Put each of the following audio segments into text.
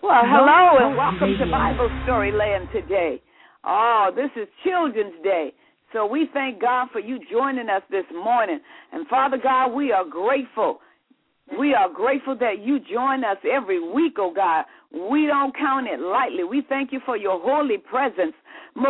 Well, hello and welcome to Bible Story Land today. Oh, this is Children's Day. So we thank God for you joining us this morning. And Father God, we are grateful. We are grateful that you join us every week, oh God. We don't count it lightly. We thank you for your holy presence. We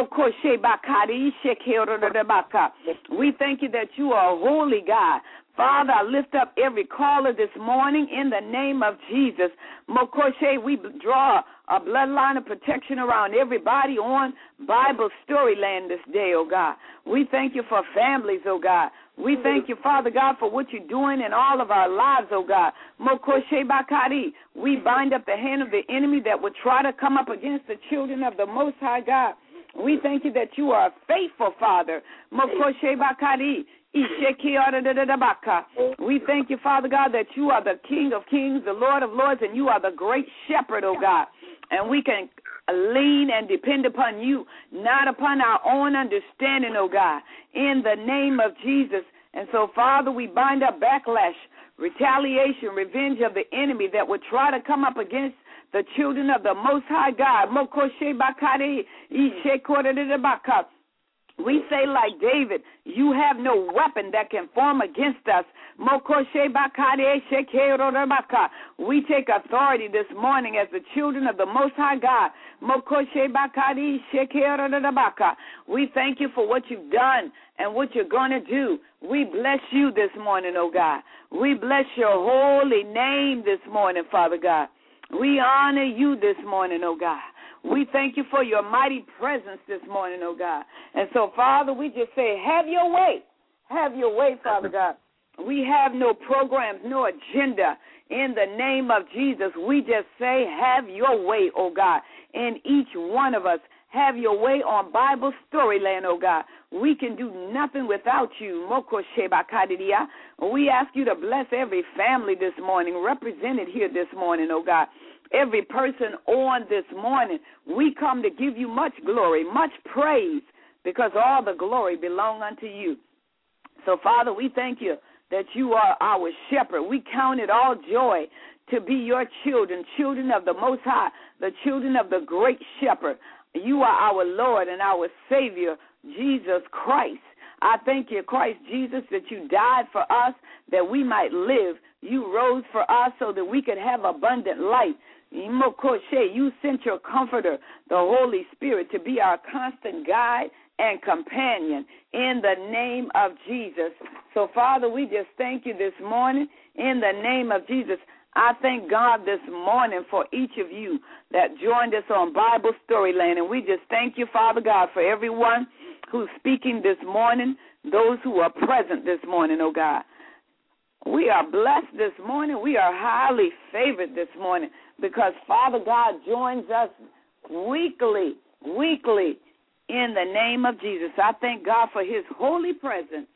thank you that you are a holy God. Father, I lift up every caller this morning in the name of Jesus. Mokoshe, we draw a bloodline of protection around everybody on Bible Storyland this day, oh God. We thank you for families, oh God. We thank you, Father God, for what you're doing in all of our lives, oh God. Mokoshe Bakari, we bind up the hand of the enemy that would try to come up against the children of the Most High God. We thank you that you are a faithful Father. Mokoshe Bakari. We thank you, Father God, that you are the King of Kings, the Lord of Lords, and you are the great shepherd, oh God. And we can lean and depend upon you, not upon our own understanding, oh God, in the name of Jesus. And so, Father, we bind up backlash, retaliation, revenge of the enemy that would try to come up against the children of the Most High God. We say like David, you have no weapon that can form against us. We take authority this morning as the children of the Most High God. We thank you for what you've done and what you're going to do. We bless you this morning, oh God. We bless your holy name this morning, Father God. We honor you this morning, oh God. We thank you for your mighty presence this morning, oh God. And so, Father, we just say, have your way. Have your way, Father God. We have no programs, no agenda. In the name of Jesus, we just say, have your way, oh God, in each one of us. Have your way on Bible Storyland, oh God. We can do nothing without you. We ask you to bless every family this morning, represented here this morning, oh God. Every person on this morning, we come to give you much glory, much praise, because all the glory belong unto you. So, Father, we thank you that you are our shepherd. We count it all joy to be your children, children of the Most High, the children of the great shepherd. You are our Lord and our Savior, Jesus Christ. I thank you, Christ Jesus, that you died for us, that we might live. You rose for us so that we could have abundant life. You sent your comforter, the Holy Spirit, to be our constant guide and companion in the name of Jesus. So, Father, we just thank you this morning in the name of Jesus. I thank God this morning for each of you that joined us on Bible Storyland. And we just thank you, Father God, for everyone who's speaking this morning, those who are present this morning, oh God. We are blessed this morning. We are highly favored this morning because Father God joins us weekly in the name of Jesus. I thank God for his holy presence.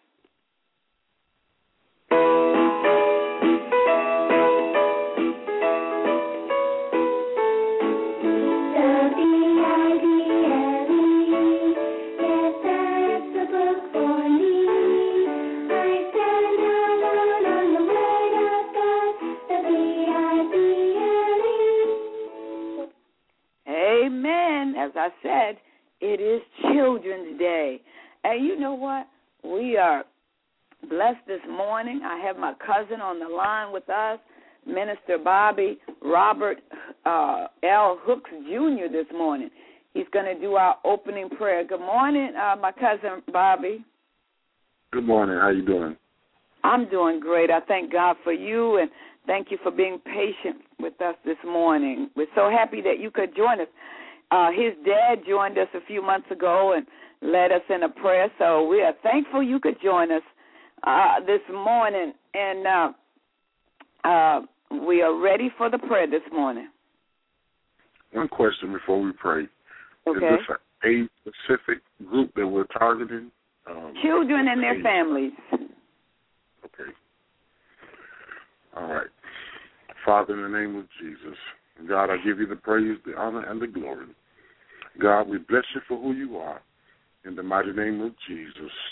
Amen. As I said, it is Children's Day. And you know what? We are blessed this morning. I have my cousin on the line with us, Minister Bobby Robert L. Hooks Jr. this morning. He's going to do our opening prayer. Good morning, my cousin Bobby. Good morning. How you doing? I'm doing great. I thank God for you, and thank you for being patient with us this morning. We're so happy that you could join us. His dad joined us a few months ago and led us in a prayer, so we are thankful you could join us this morning. And we are ready for the prayer this morning. One question before we pray. Okay. Is this a specific group that we're targeting? Children and their families. Okay. All right. Father, in the name of Jesus, God, I give you the praise, the honor, and the glory. God, we bless you for who you are. In the mighty name of Jesus.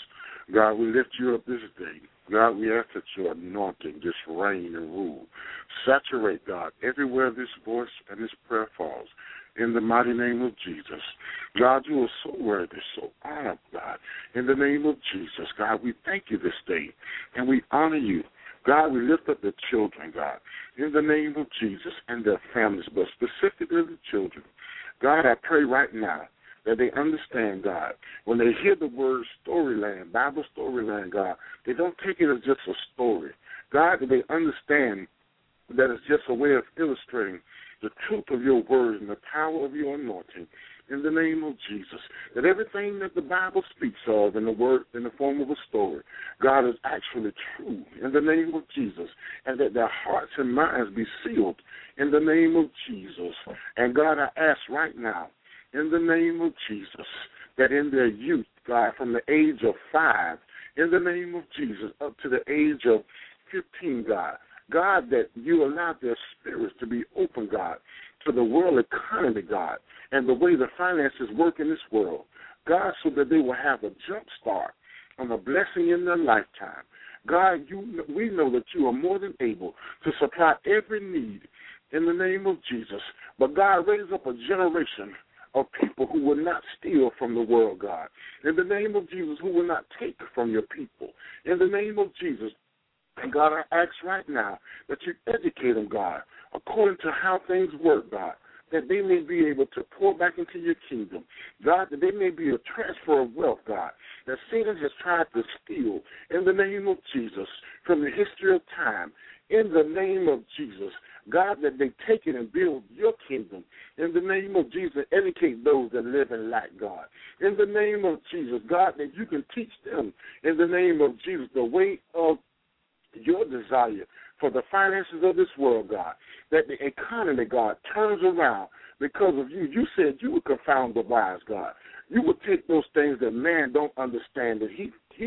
God, we lift you up this day. God, we ask that your anointing just reign and rule. Saturate, God, everywhere this voice and this prayer falls. In the mighty name of Jesus. God, you are so worthy, so honored, God. In the name of Jesus, God, we thank you this day, and we honor you. God, we lift up the children, God, in the name of Jesus and their families, but specifically the children. God, I pray right now that they understand, God, when they hear the word storyland, Bible storyland, God, they don't take it as just a story. God, that they understand that it's just a way of illustrating the truth of your word and the power of your anointing in the name of Jesus, that everything that the Bible speaks of in the word, in the form of a story, God, is actually true in the name of Jesus, and that their hearts and minds be sealed in the name of Jesus. And God, I ask right now, in the name of Jesus, that in their youth, God, from the age of 5, in the name of Jesus, up to the age of 15, God, that you allow their spirits to be open, God, to the world economy, God, and the way the finances work in this world, God, so that they will have a jump start on a blessing in their lifetime. God, we know that you are more than able to supply every need in the name of Jesus. But God, raise up a generation of people who will not steal from the world, God. In the name of Jesus, who will not take from your people. In the name of Jesus. And God, I ask right now that you educate them, God, according to how things work, God, that they may be able to pour back into your kingdom. God, that there may be a transfer of wealth, God, that Satan has tried to steal in the name of Jesus from the history of time. In the name of Jesus, God, that they take it and build your kingdom. In the name of Jesus, educate those that live in lack, God. In the name of Jesus, God, that you can teach them, in the name of Jesus, the way of your desire for the finances of this world, God, that the economy, God, turns around because of you. You said you would confound the wise, God. You would take those things that man don't understand, that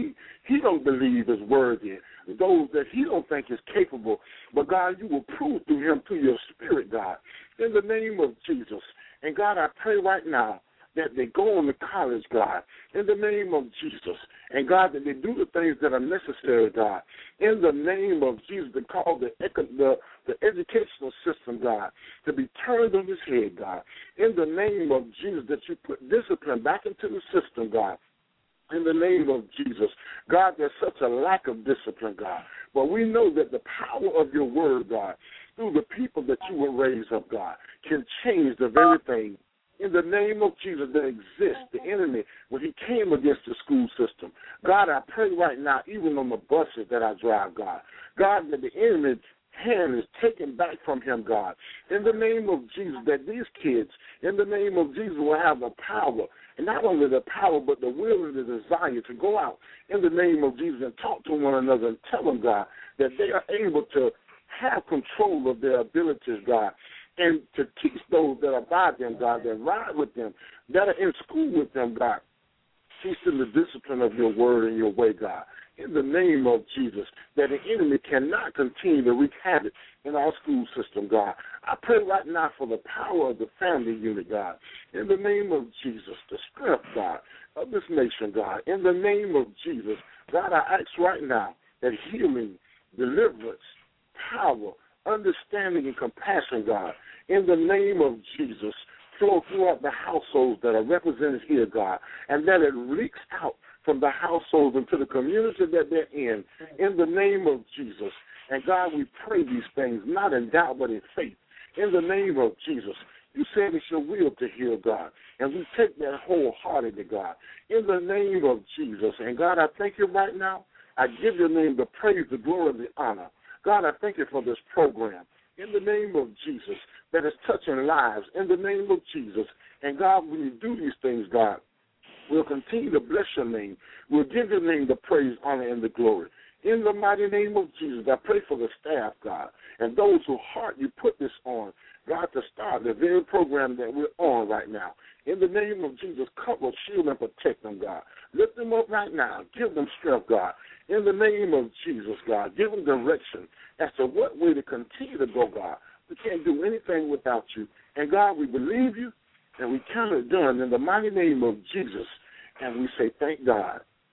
he don't believe is worthy, those that he don't think is capable, but God, you will prove through him, through your spirit, God, in the name of Jesus. And God, I pray right now that they go on to college, God, in the name of Jesus. And, God, that they do the things that are necessary, God, in the name of Jesus, to call the educational system, God, to be turned on its head, God, in the name of Jesus, that you put discipline back into the system, God, in the name of Jesus. God, there's such a lack of discipline, God, but we know that the power of your word, God, through the people that you will raise up, God, can change the very thing in the name of Jesus that exists, the enemy, when he came against the school system. God, I pray right now, even on the buses that I drive, God, that the enemy's hand is taken back from him, God, in the name of Jesus, that these kids, in the name of Jesus, will have the power, and not only the power, but the will and the desire to go out in the name of Jesus and talk to one another and tell them, God, that they are able to have control of their abilities, God, and to teach those that are by them, God, that ride with them, that are in school with them, God. Teach them the discipline of your word and your way, God, in the name of Jesus, that the enemy cannot continue to wreak havoc in our school system, God. I pray right now for the power of the family unit, God, in the name of Jesus, the strength, God, of this nation, God, in the name of Jesus. God, I ask right now that healing, deliverance, power, understanding, and compassion, God, in the name of Jesus, flow throughout the households that are represented here, God, and that it leaks out from the households into the community that they're in the name of Jesus. And, God, we pray these things, not in doubt, but in faith, in the name of Jesus. You said it's your will to heal, God, and we take that wholeheartedly, God, in the name of Jesus. And, God, I thank you right now. I give your name the praise, the glory, and the honor. God, I thank you for this program in the name of Jesus that is touching lives in the name of Jesus. And, God, when you do these things, God, we'll continue to bless your name. We'll give your name the praise, honor, and the glory. In the mighty name of Jesus, I pray for the staff, God, and those whose heart you put this on, God, to start the very program that we're on right now. In the name of Jesus, cover, shield, and protect them, God. Lift them up right now. Give them strength, God. In the name of Jesus, God, give them direction as to what way to continue to go, God. We can't do anything without you. And, God, we believe you, and we count it done in the mighty name of Jesus. And we say, thank God.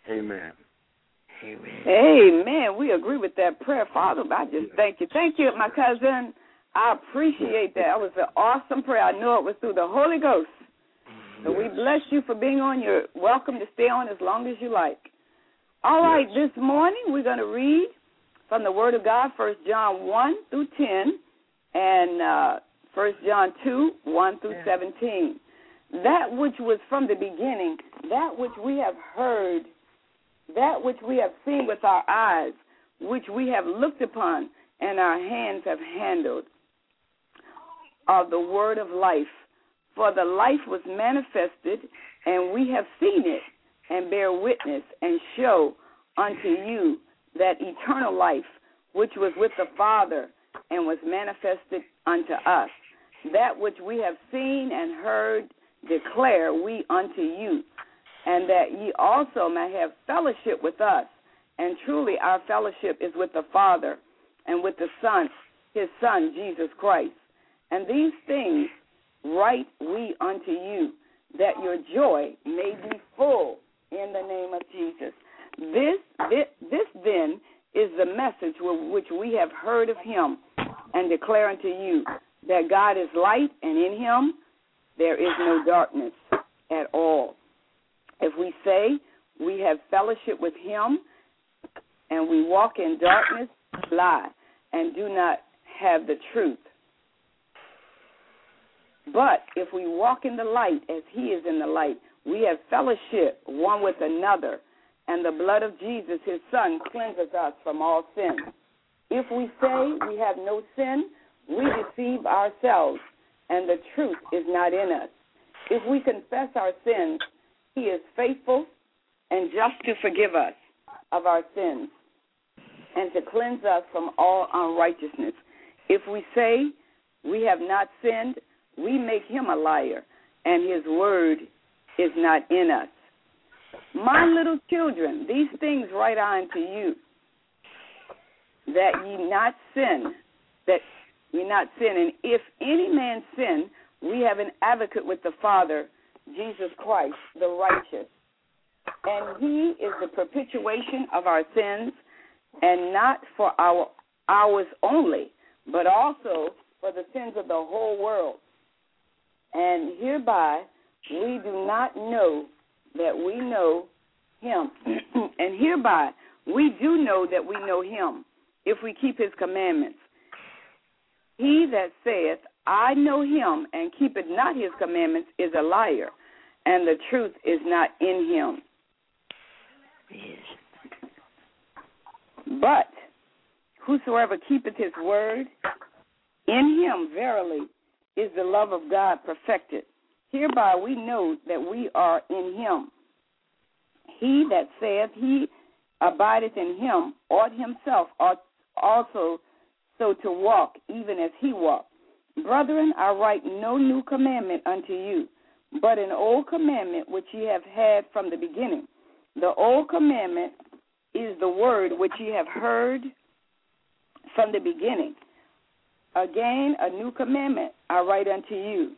Amen. Amen. Amen. We agree with that prayer, Father. I just thank you. Thank you, my cousin. I appreciate that. That was an awesome prayer. I know it was through the Holy Ghost. So we bless you for being on. You're welcome to stay on as long as you like. All right, this morning we're going to read from the Word of God, 1 John 1 through 10, and 1 John 2, 1 through 17. That which was from the beginning, that which we have heard, that which we have seen with our eyes, which we have looked upon and our hands have handled, of the word of life. For the life was manifested, and we have seen it, and bear witness, and show unto you that eternal life, which was with the Father, and was manifested unto us. That which we have seen and heard declare we unto you, and that ye also may have fellowship with us. And truly our fellowship is with the Father, and with the Son, his Son, Jesus Christ. And these things write we unto you, that your joy may be full in the name of Jesus. This then is the message which we have heard of him and declare unto you, that God is light, and in him there is no darkness at all. If we say we have fellowship with him and we walk in darkness, lie, and do not have the truth. But if we walk in the light as he is in the light, we have fellowship one with another, and the blood of Jesus, his Son, cleanses us from all sin. If we say we have no sin, we deceive ourselves, and the truth is not in us. If we confess our sins, he is faithful and just to forgive us of our sins and to cleanse us from all unrighteousness. If we say we have not sinned, we make him a liar, and his word is not in us. My little children, these things write I unto you, that ye not sin, And if any man sin, we have an advocate with the Father, Jesus Christ, the righteous. And he is the propitiation of our sins, and not for ours only, but also for the sins of the whole world. And hereby we do not know that we know him. And hereby we do know that we know him, if we keep his commandments. He that saith, I know him, and keepeth not his commandments, is a liar, and the truth is not in him. Yes. But whosoever keepeth his word, in him verily is the love of God perfected. Hereby we know that we are in him. He that saith he abideth in him ought himself ought also so to walk, even as he walked. Brethren, I write no new commandment unto you, but an old commandment which ye have had from the beginning. The old commandment is the word which ye have heard from the beginning. Again, a new commandment I write unto you,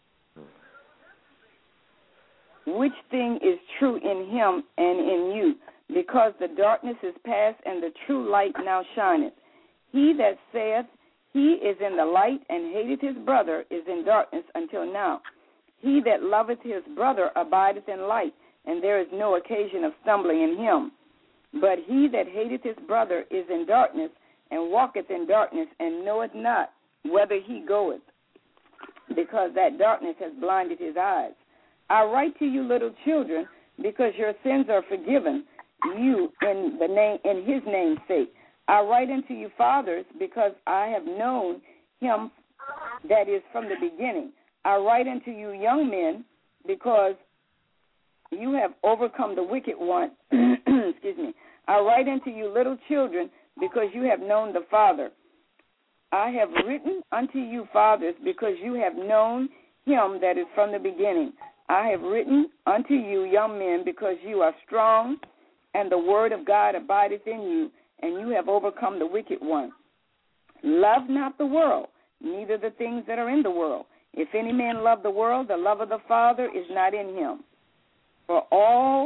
which thing is true in him and in you, because the darkness is past and the true light now shineth. He that saith he is in the light and hateth his brother is in darkness until now. He that loveth his brother abideth in light, and there is no occasion of stumbling in him. But he that hateth his brother is in darkness, and walketh in darkness, and knoweth not whither he goeth, because that darkness has blinded his eyes. I write to you, little children, because your sins are forgiven you in his name's sake. I write unto you, fathers, because I have known him that is from the beginning. I write unto you, young men, because you have overcome the wicked one. Excuse me. I write unto you, little children, because you have known the Father. I have written unto you, fathers, because you have known him that is from the beginning. I have written unto you, young men, because you are strong, and the word of God abideth in you, and you have overcome the wicked one. Love not the world, neither the things that are in the world. If any man love the world, the love of the Father is not in him. For all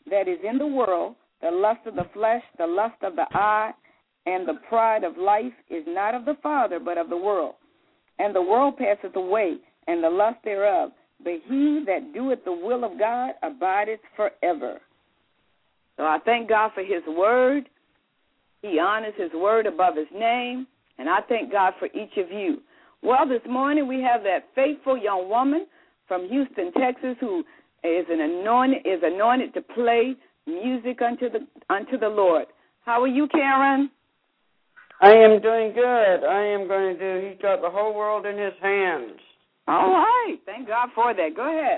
that is in the world, the lust of the flesh, the lust of the eye, and the pride of life is not of the Father, but of the world. And the world passeth away, and the lust thereof. But he that doeth the will of God abideth forever. So I thank God for his word. He honors his word above his name. And I thank God for each of you. Well, this morning we have that faithful young woman from Houston, Texas, who is anointed to play music unto the Lord. How are you, Karen? I am doing good. I am going to do, he's got the whole world in his hands. All right. Thank God for that. Go ahead.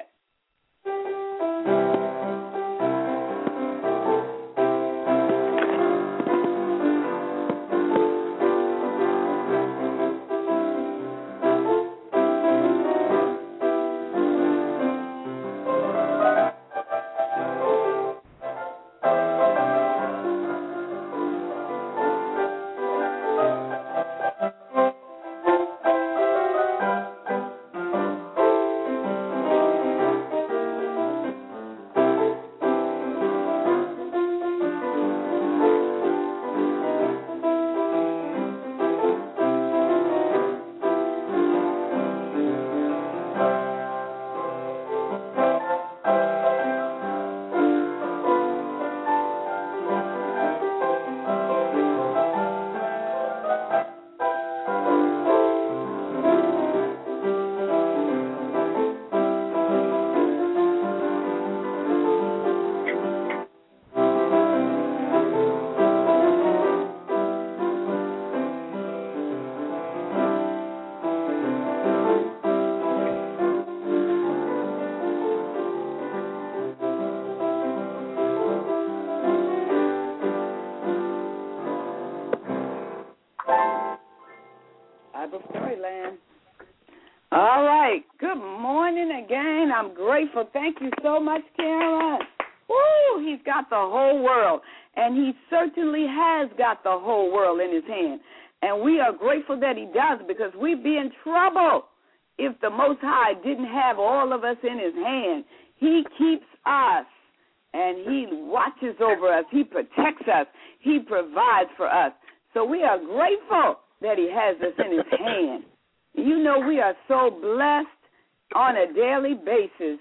All right. Good morning again. I'm grateful. Thank you so much, Karen. Woo! He's got the whole world, and he certainly has got the whole world in his hand. And we are grateful that he does, because we'd be in trouble if the Most High didn't have all of us in his hand. He keeps us, and he watches over us. He protects us. He provides for us. So we are grateful that he has us in his hand. You know, we are so blessed on a daily basis.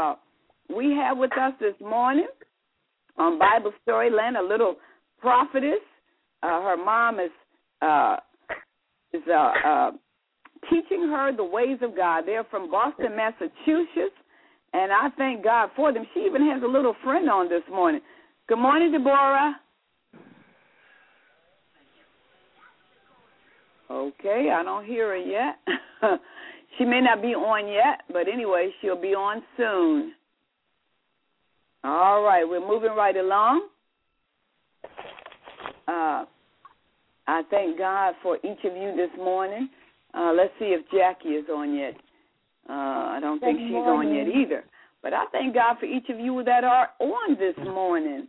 We have with us this morning on Bible Storyland a little prophetess. Her mom is teaching her the ways of God. They're from Boston, Massachusetts, and I thank God for them. She even has a little friend on this morning. Good morning, Deborah. Okay, I don't hear her yet. She may not be on yet, but anyway, she'll be on soon. All right, we're moving right along. I thank God for each of you this morning. Let's see if Jackie is on yet. I don't think she's on yet either. But I thank God for each of you that are on this morning.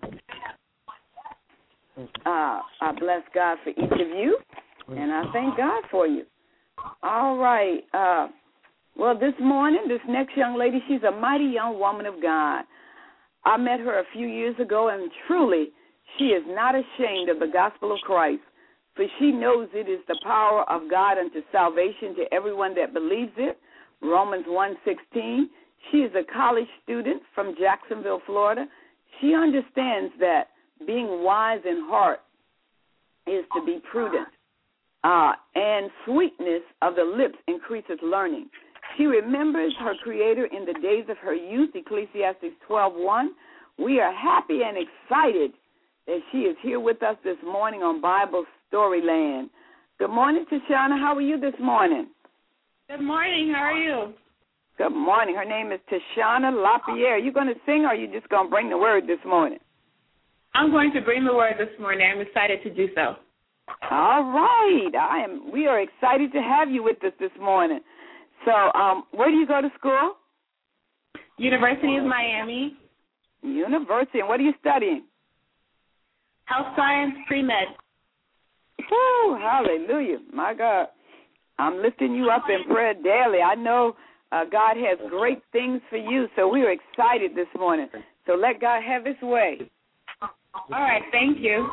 I bless God for each of you, and I thank God for you. All right. Well, this morning, this next young lady, she's a mighty young woman of God. I met her a few years ago, and truly, she is not ashamed of the gospel of Christ, for she knows it is the power of God unto salvation to everyone that believes it. Romans 1:16. She is a college student from Jacksonville, Florida. She understands that being wise in heart is to be prudent, and sweetness of the lips increases learning. She remembers her Creator in the days of her youth, Ecclesiastes 12:1. We are happy and excited that she is here with us this morning on Bible Storyland. Good morning, Tashana. How are you this morning? Good morning. How are you? Good morning. Her name is Tashana LaPierre. Are you going to sing, or are you just going to bring the word this morning? I'm going to bring the word this morning. I'm excited to do so. All right. We are excited to have you with us this morning. So, where do you go to school? University of Miami. University. And what are you studying? Health science, pre-med. Woo, hallelujah. My God. I'm lifting you up in prayer daily. I know God has great things for you, so we're excited this morning. So let God have his way. All right, thank you.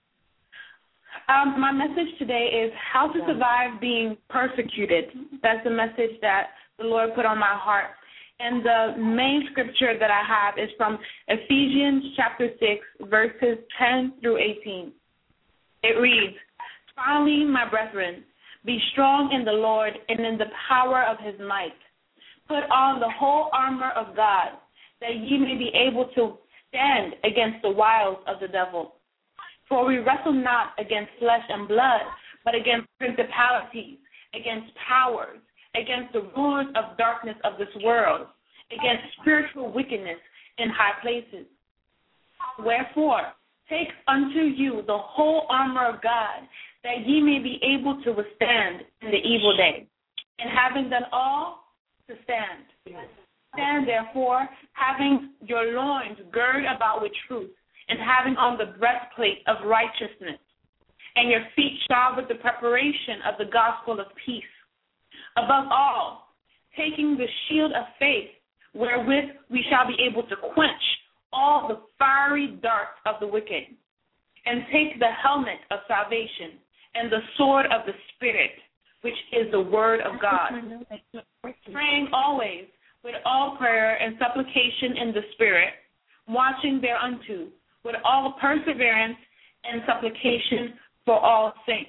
My message today is how to survive being persecuted. That's the message that the Lord put on my heart. And the main scripture that I have is from Ephesians chapter 6, verses 10 through 18. It reads, "Finally, my brethren, be strong in the Lord and in the power of his might. Put on the whole armor of God, that ye may be able to stand against the wiles of the devil. For we wrestle not against flesh and blood, but against principalities, against powers, against the rulers of darkness of this world, against spiritual wickedness in high places. Wherefore, take unto you the whole armor of God, that ye may be able to withstand in the evil day. And having done all, to stand. Stand therefore, having your loins girded about with truth, and having on the breastplate of righteousness, and your feet shod with the preparation of the gospel of peace. Above all, taking the shield of faith, wherewith we shall be able to quench all the fiery darts of the wicked, and take the helmet of salvation and the sword of the Spirit, which is the word of God, praying always with all prayer and supplication in the Spirit, watching thereunto with all perseverance and supplication for all saints."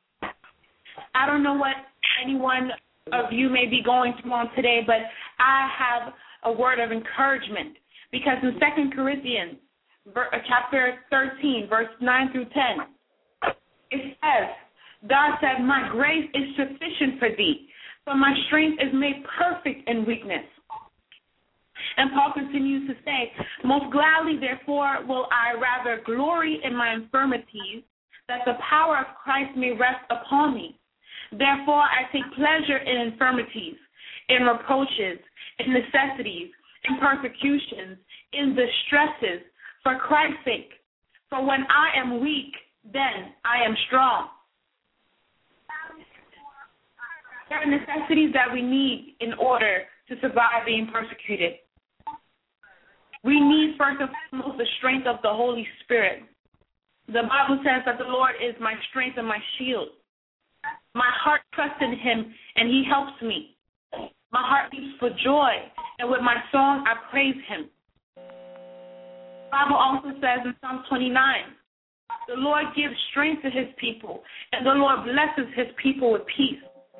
I don't know what anyone of you may be going through on today, but I have a word of encouragement, because in 2 Corinthians chapter 13, verse 9 through 10, it says, God said, "My grace is sufficient for thee, for my strength is made perfect in weakness." And Paul continues to say, "Most gladly, therefore, will I rather glory in my infirmities, that the power of Christ may rest upon me. Therefore, I take pleasure in infirmities, in reproaches, in necessities, in persecutions, in distresses, for Christ's sake. For when I am weak, then I am strong." There are necessities that we need in order to survive being persecuted. We need, first and foremost, the strength of the Holy Spirit. The Bible says that the Lord is my strength and my shield. My heart trusts in him, and he helps me. My heart beats for joy, and with my song I praise him. The Bible also says in Psalm 29, "The Lord gives strength to his people, and the Lord blesses his people with peace."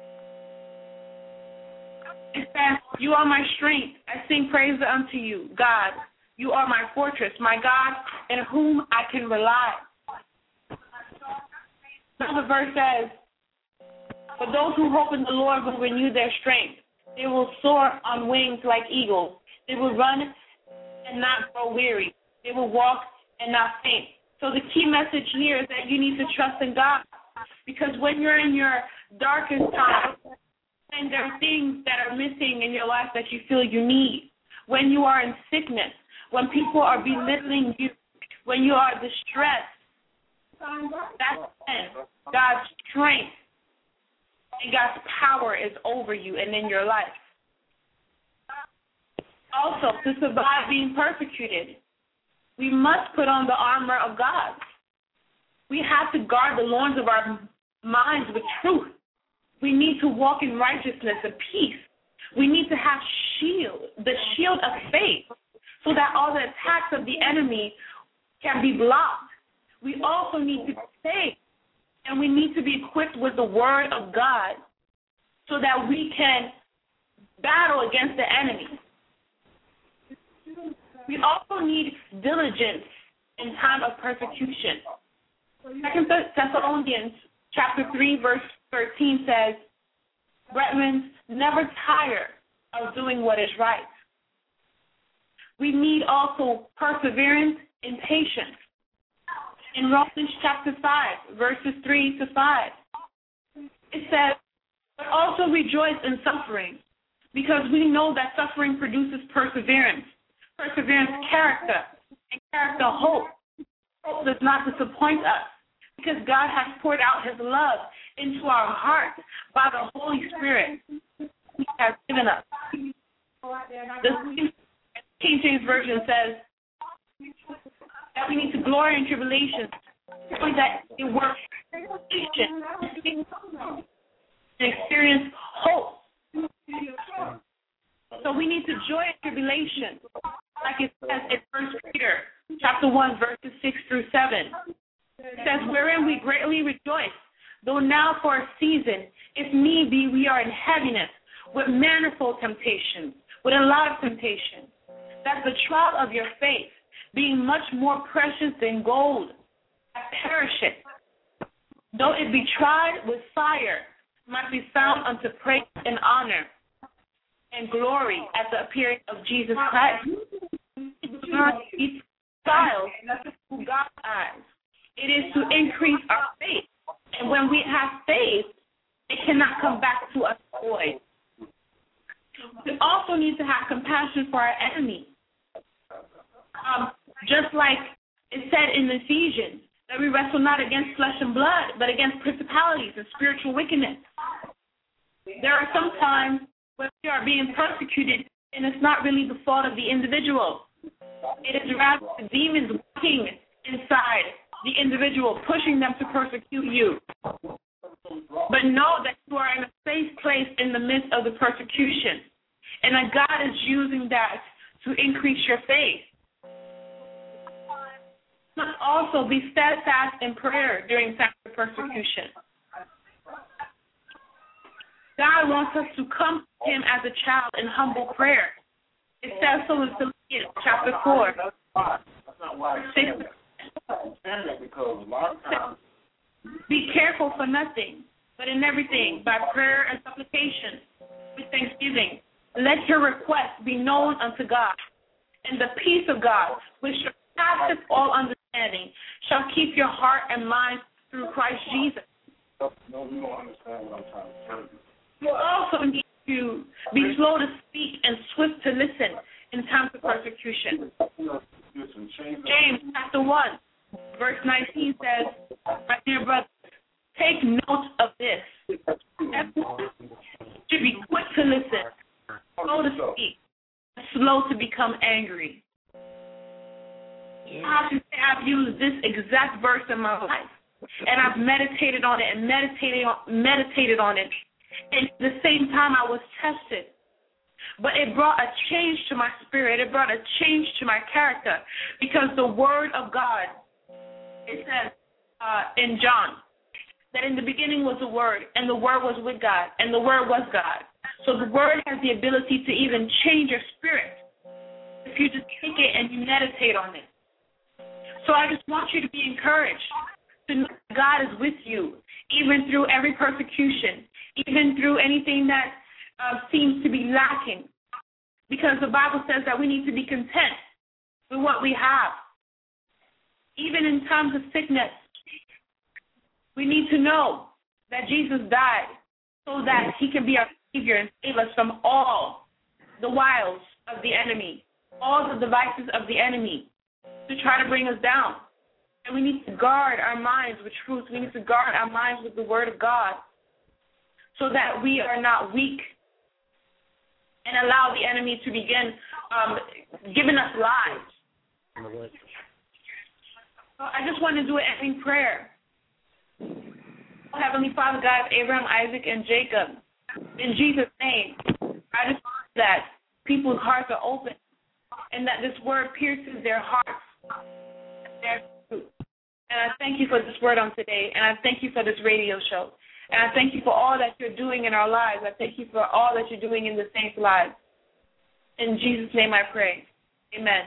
It says, "You are my strength. I sing praise unto you, God. You are my fortress, my God, in whom I can rely." Another verse says, "For those who hope in the Lord will renew their strength. They will soar on wings like eagles. They will run and not grow weary. They will walk and not faint." So the key message here is that you need to trust in God. Because when you're in your darkest time, and there are things that are missing in your life that you feel you need, when you are in sickness, when people are belittling you, when you are distressed, that's when God's strength and God's power is over you and in your life. Also, to survive being persecuted, we must put on the armor of God. We have to guard the loins of our minds with truth. We need to walk in righteousness and peace. We need to have the shield of faith, so that all the attacks of the enemy can be blocked. We also need to pray, and we need to be equipped with the word of God so that we can battle against the enemy. We also need diligence in time of persecution. 2 Thessalonians chapter 3, verse 13 says, "Brethren, never tire of doing what is right." We need also perseverance and patience. In Romans chapter 5, verses 3 to 5, it says, "But also rejoice in suffering, because we know that suffering produces perseverance. Perseverance, character, and character, hope. Hope does not disappoint us, because God has poured out his love into our hearts by the Holy Spirit he has given us." The King James Version says, tribulations, knowing that it works patience and experience hope. So we need to joy in tribulation, like it says in 1 Peter chapter 1, verses 6 through 7. It says, wherein we greatly rejoice, though now for a season, if need be, we are in heaviness, with manifold temptations, with a lot of temptation, that the trial of your faith, being much more precious than gold, that perisheth, though it be tried with fire, might be found unto praise and honor and glory at the appearing of Jesus Christ. These trials through God's eyes. It is to increase our faith. And when we have faith, it cannot come back to us void. We also need to have compassion for our enemies. Just like it said in Ephesians, that we wrestle not against flesh and blood, but against principalities and spiritual wickedness. There are some times when we are being persecuted, and it's not really the fault of the individual. It is rather the demons working inside the individual, pushing them to persecute you. But know that you are in a safe place in the midst of the persecution, and that God is using that to increase your faith. You must also be steadfast in prayer during times of persecution. God wants us to come to Him as a child in humble prayer. It says so in Philippians chapter 4. 6. Be careful for nothing, but in everything, by prayer and supplication, with thanksgiving, let your requests be known unto God. And the peace of God, which surpasses all understanding, shall keep your heart and mind through Christ Jesus. No, you don't understand what I'm trying to tell you. You also need to be slow to speak and swift to listen in times of persecution. James chapter 1, verse 19 says, my dear brothers, take note of this. Everyone should be quick to listen, slow to speak, and slow to become angry. I have to say I've used this exact verse in my life, and I've meditated on it and meditated on it. And at the same time, I was tested. But it brought a change to my spirit. It brought a change to my character, because the Word of God, it says in John, that in the beginning was the Word, and the Word was with God, and the Word was God. So the Word has the ability to even change your spirit if you just take it and you meditate on it. So I just want you to be encouraged to know that God is with you, even through every persecution, even through anything that seems to be lacking, because the Bible says that we need to be content with what we have. Even in times of sickness, we need to know that Jesus died so that He can be our Savior and save us from all the wiles of the enemy, all the devices of the enemy to try to bring us down. And we need to guard our minds with truth. We need to guard our minds with the Word of God, so that we are not weak and allow the enemy to begin giving us lies. So I just want to do an ending prayer. Heavenly Father God of Abraham, Isaac, and Jacob, in Jesus' name, I just want that people's hearts are open and that this word pierces their hearts and their truth. And I thank you for this word on today, and I thank you for this radio show. And I thank you for all that you're doing in our lives. I thank you for all that you're doing in the saints' lives. In Jesus' name I pray. Amen.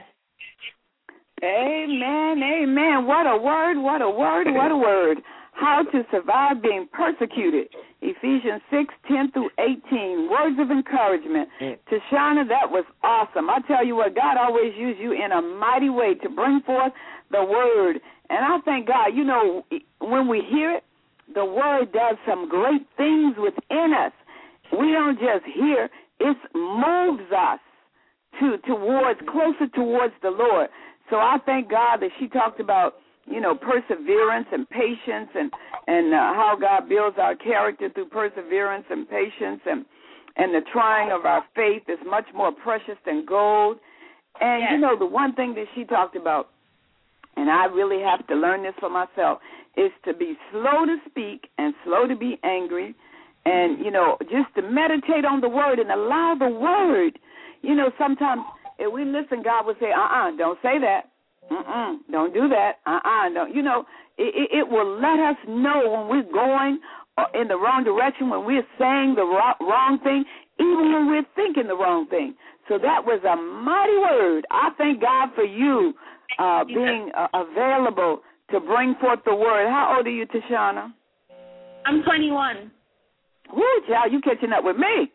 Amen, amen. What a word, what a word, what a word. How to survive being persecuted. Ephesians 6:10 through 18. Words of encouragement. Tashana, that was awesome. I tell you what, God always uses you in a mighty way to bring forth the word. And I thank God, you know, when we hear it, the word does some great things within us. We don't just hear, it moves us closer towards the Lord. So I thank God that she talked about, you know, perseverance and patience and how God builds our character through perseverance and patience and the trying of our faith is much more precious than gold. And, you know, the one thing that she talked about, and and I really have to learn this for myself, is to be slow to speak and slow to be angry, and, just to meditate on the word and allow the word. Sometimes if we listen, God will say, don't say that. Don't do that. Don't. It will let us know when we're going in the wrong direction, when we're saying the wrong thing, even when we're thinking the wrong thing. So that was a mighty word. I thank God for you being available to bring forth the word. How old are you, Tashana? I'm 21. Woo, child, you catching up with me.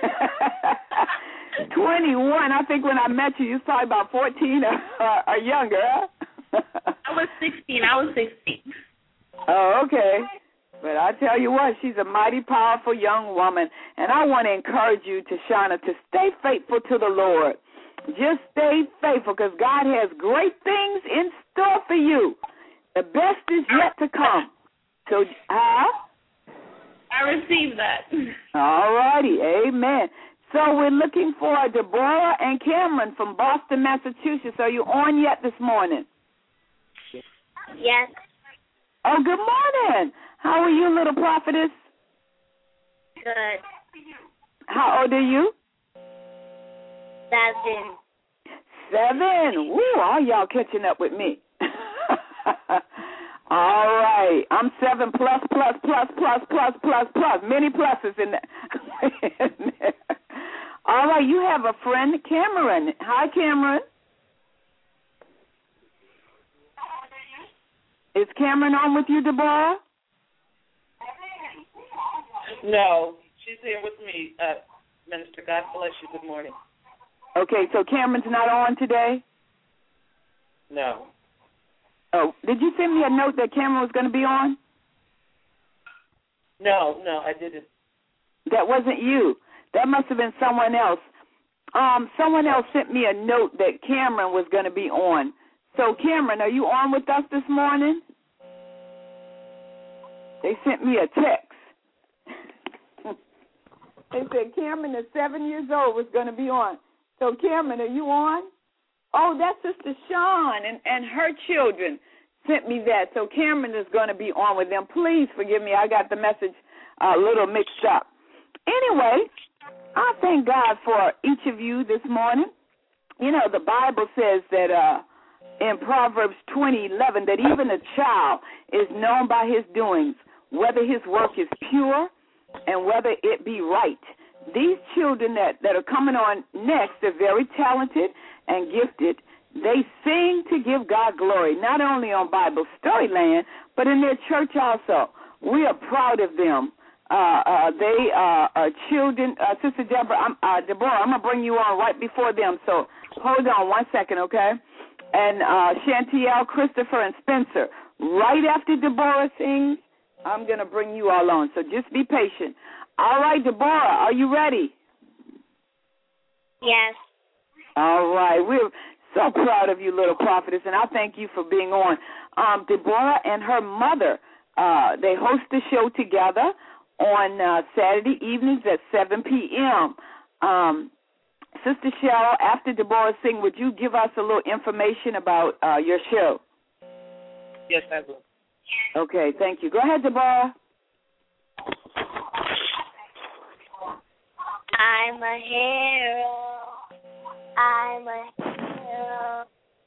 21. I think when I met you, you was probably about 14 or younger, huh? I was 16. Oh, okay. But I tell you what, she's a mighty powerful young woman. And I want to encourage you, Tashana, to stay faithful to the Lord. Just stay faithful, because God has great things in store for you. The best is yet to come. So, I received that. All righty. Amen. So we're looking for Deborah and Cameron from Boston, Massachusetts. Are you on yet this morning? Yes. Oh, good morning. How are you, little prophetess? Good. How old are you? 7. 7. Woo, all y'all catching up with me. All right. I'm 7 plus. Many pluses in there. All right. You have a friend, Cameron. Hi, Cameron. Is Cameron on with you, Deborah? No, she's here with me, Minister. God bless you. Good morning. Okay, so Cameron's not on today? No. Oh, did you send me a note that Cameron was going to be on? No, I didn't. That wasn't you. That must have been someone else. Someone else sent me a note that Cameron was going to be on. So, Cameron, are you on with us this morning? They sent me a text. They said Cameron is 7 years old, was going to be on. So, Cameron, are you on? Oh, that's Sister Sean and her children sent me that. So, Cameron is going to be on with them. Please forgive me. I got the message a little mixed up. Anyway, I thank God for each of you this morning. The Bible says that in Proverbs 20:11 that even a child is known by his doings, whether his work is pure and whether it be right. These children that are coming on next are very talented and gifted. They sing to give God glory, not only on Bible Storyland, but in their church also. We are proud of them. They are children. Sister Deborah, I'm going to bring you on right before them, so hold on 1 second, okay? And Chantiel, Christopher, and Spencer, right after Deborah sings, I'm going to bring you all on, so just be patient. All right, Deborah, are you ready? Yes. All right. We're so proud of you, little prophetess, and I thank you for being on. Deborah and her mother, they host the show together on Saturday evenings at 7 p.m. Sister Cheryl, after Deborah sing, would you give us a little information about your show? Yes, I will. Okay, thank you. Go ahead, Deborah. I'm a hero. I'm a hero.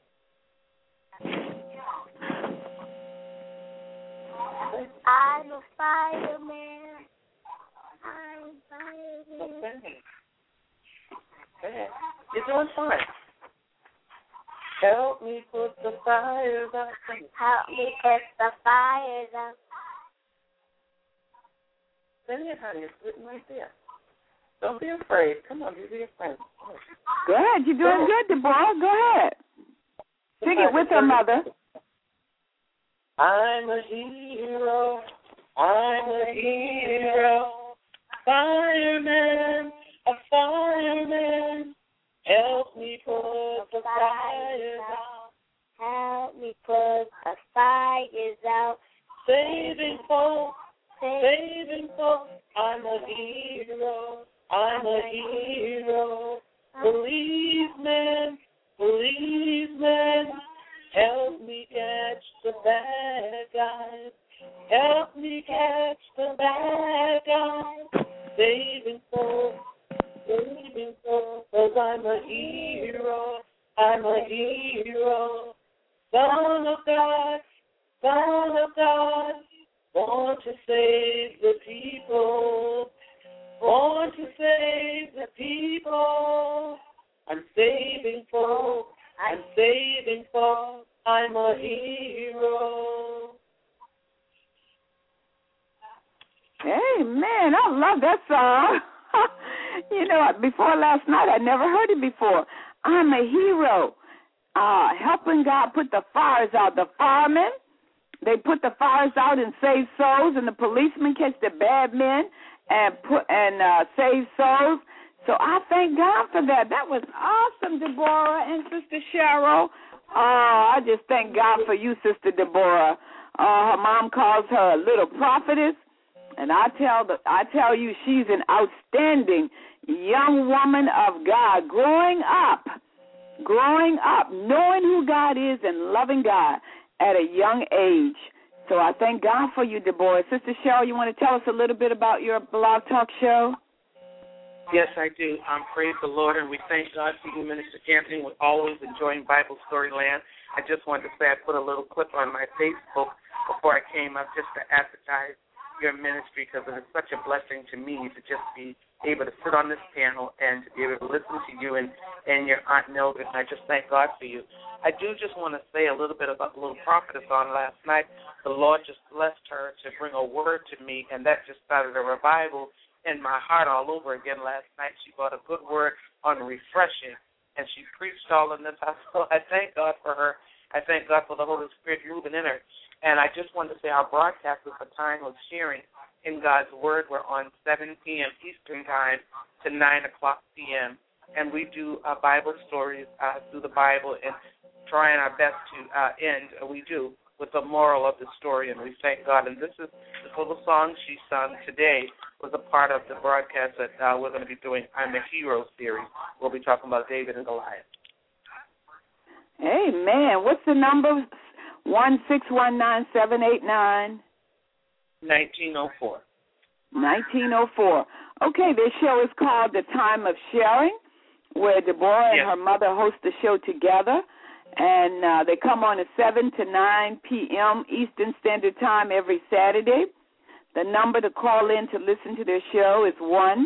I'm a fireman. I'm a fireman. Okay. You're doing fine. Help me put the fires out. Help me put the fires out. Sing it, honey. It's written right there. Don't be afraid. Come on, be afraid. Go ahead. You're doing good, Deborah. Go ahead. Sing it with her mother. I'm a hero. I'm a hero. Fireman. A fireman. Help me put the fires out. Help me put the fires out. Saving folks. Saving folks. I'm a hero. I'm a hero. Policeman. Policeman. Help me get I'm a hero. I'm a hero. Son of God, born to save the people. Born to save the people. I'm saving folk. I'm saving folk. I'm a hero. Amen. I love that song. You know, before last night, I never heard it before. I'm a hero. Helping God put the fires out. The firemen, they put the fires out and save souls, and the policemen catch the bad men and save souls. So I thank God for that. That was awesome, Deborah and Sister Cheryl. I just thank God for you, Sister Deborah. Her mom calls her a little prophetess, and I tell you, she's an outstanding young woman of God, growing up, knowing who God is and loving God at a young age. So I thank God for you, Deborah. Sister Cheryl, you want to tell us a little bit about your Blog Talk show? Yes, I do. Praise the Lord, and we thank God for you, Minister Anthony. We're always enjoying Bible Storyland. I just wanted to say I put a little clip on my Facebook before I came up just to advertise your ministry, because it is such a blessing to me to just be able to sit on this panel and to be able to listen to you and your Aunt Mildred, and I just thank God for you. I do just want to say a little bit about the little prophetess on last night. The Lord just blessed her to bring a word to me, and that just started a revival in my heart all over again last night. She brought a good word on refreshing, and she preached all in this house. So I thank God for her. I thank God for the Holy Spirit moving in her. And I just wanted to say our broadcast is a time of sharing in God's Word. We're on 7 p.m. Eastern Time to 9 o'clock p.m., and we do Bible stories through the Bible and trying our best to end, we do, with the moral of the story, and we thank God. And this little song she sung today was a part of the broadcast that we're going to be doing on the Hero series. We'll be talking about David and Goliath. Amen. What's the number? 1-619-789? 1904. 1904. Okay, this show is called The Time of Sharing, where Deborah and her mother host the show together. And they come on at 7 to 9 p.m. Eastern Standard Time every Saturday. The number to call in to listen to their show is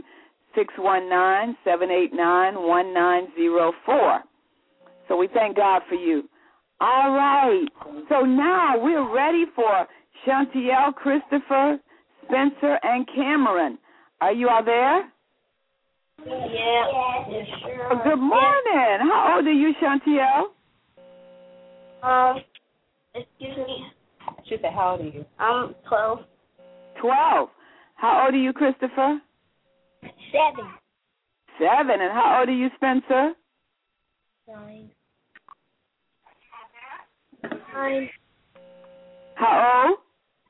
1-619-789-1904. So we thank God for you. All right. So now we're ready for Chantiel, Christopher, Spencer, and Cameron. Are you all there? Yeah. Sure. Good morning. How old are you, Chantiel? Excuse me. She said, how old are you? I'm 12. 12. How old are you, Christopher? 7. 7. And how old are you, Spencer? 9. How old?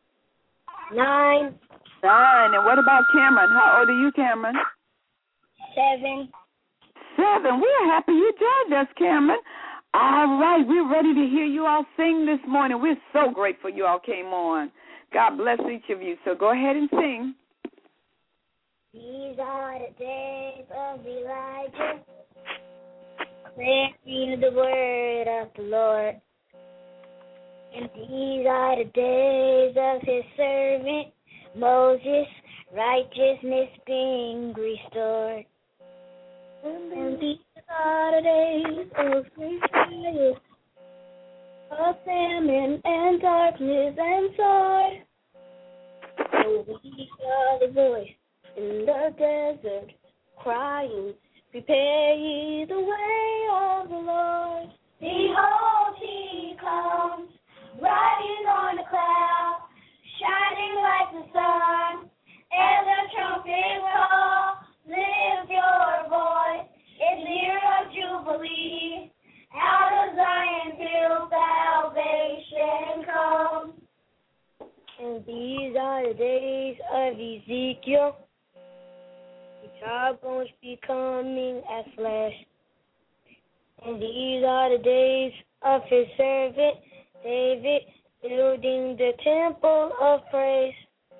9. 9. And what about Cameron? How old are you, Cameron? 7. 7. We're happy you joined us, Cameron. All right, we're ready to hear you all sing this morning. We're so grateful you all came on. God bless each of you. So go ahead and sing. These are the days of Elijah, declaring the word of the Lord. And these are the days of his servant Moses, righteousness being restored. And these are the days of great fire, of famine and darkness and sword. And we saw the voice in the desert crying, prepare ye the way of the Lord. Behold, he comes, riding on a cloud, shining like the sun, and the trumpet call, lift your voice, it's year of Jubilee, out of Zion till salvation comes. And these are the days of Ezekiel, the dry bones becoming as flesh. And these are the days of his servant David, building the temple of praise.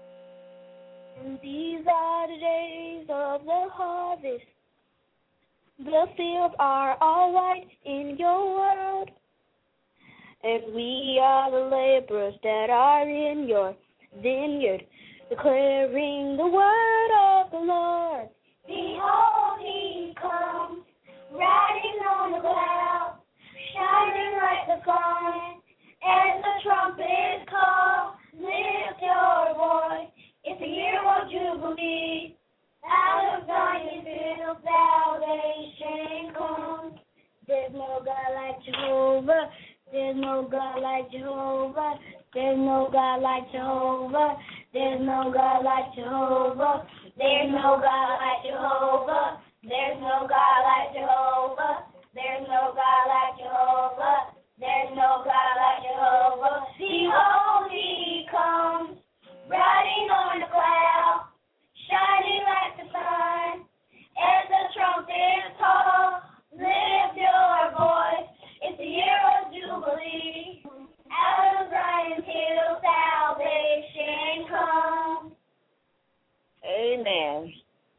And these are the days of the harvest, The fields are all white in your world, and we are the laborers that are in your vineyard, declaring the word of the Lord. Behold, he comes, riding on the cloud, shining like the sun, as the trumpet calls, lift your voice, it's a year of Jubilee, out of Zion field salvation comes. There's no God like Jehovah, there's no God like Jehovah, there's no God like Jehovah, there's no God like Jehovah, there's no God like Jehovah, there's no God like Jehovah, there's no God like Jehovah, there's no God like Jehovah. Behold, he comes, riding on the cloud, shining like the sun, as the trumpet calls, lift your voice, it's the year of Jubilee, out of Zion till salvation comes. Amen.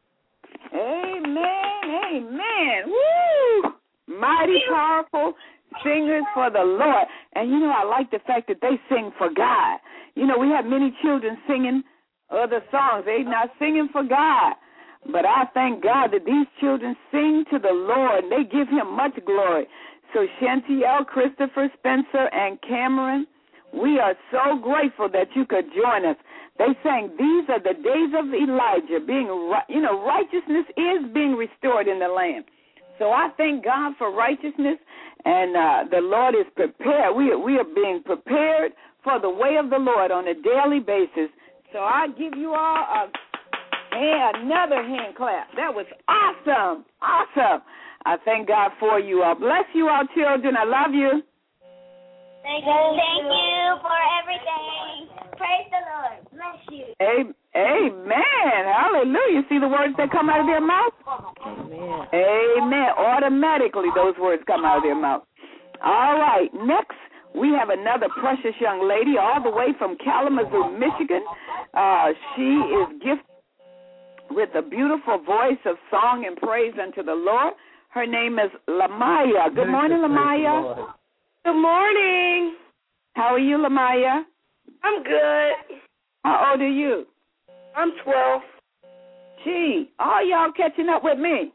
Amen. Amen. Woo! Mighty powerful singers for the Lord. And, you know, I like the fact that they sing for God. You know, we have many children singing other songs. They're not singing for God. But I thank God that these children sing to the Lord, and they give him much glory. So Chantiel, Christopher, Spencer, and Cameron, we are so grateful that you could join us. They sang, these are the days of Elijah. Righteousness is being restored in the land. So I thank God for righteousness, and the Lord is prepared. We are being prepared for the way of the Lord on a daily basis. So I give you all another hand clap. That was awesome. Awesome. I thank God for you all. Bless you all, children. I love you. Thank you for everything. Praise the Lord. Bless you. Amen. Hallelujah. See the words that come out of their mouth? Amen. Amen. Automatically those words come out of their mouth. All right. Next, we have another precious young lady all the way from Kalamazoo, Michigan. She is gifted with a beautiful voice of song and praise unto the Lord. Her name is Lamaya. Good morning, Lamaya. Good morning. How are you, Lamaya? I'm good. How old are you? I'm 12. Gee, all y'all catching up with me.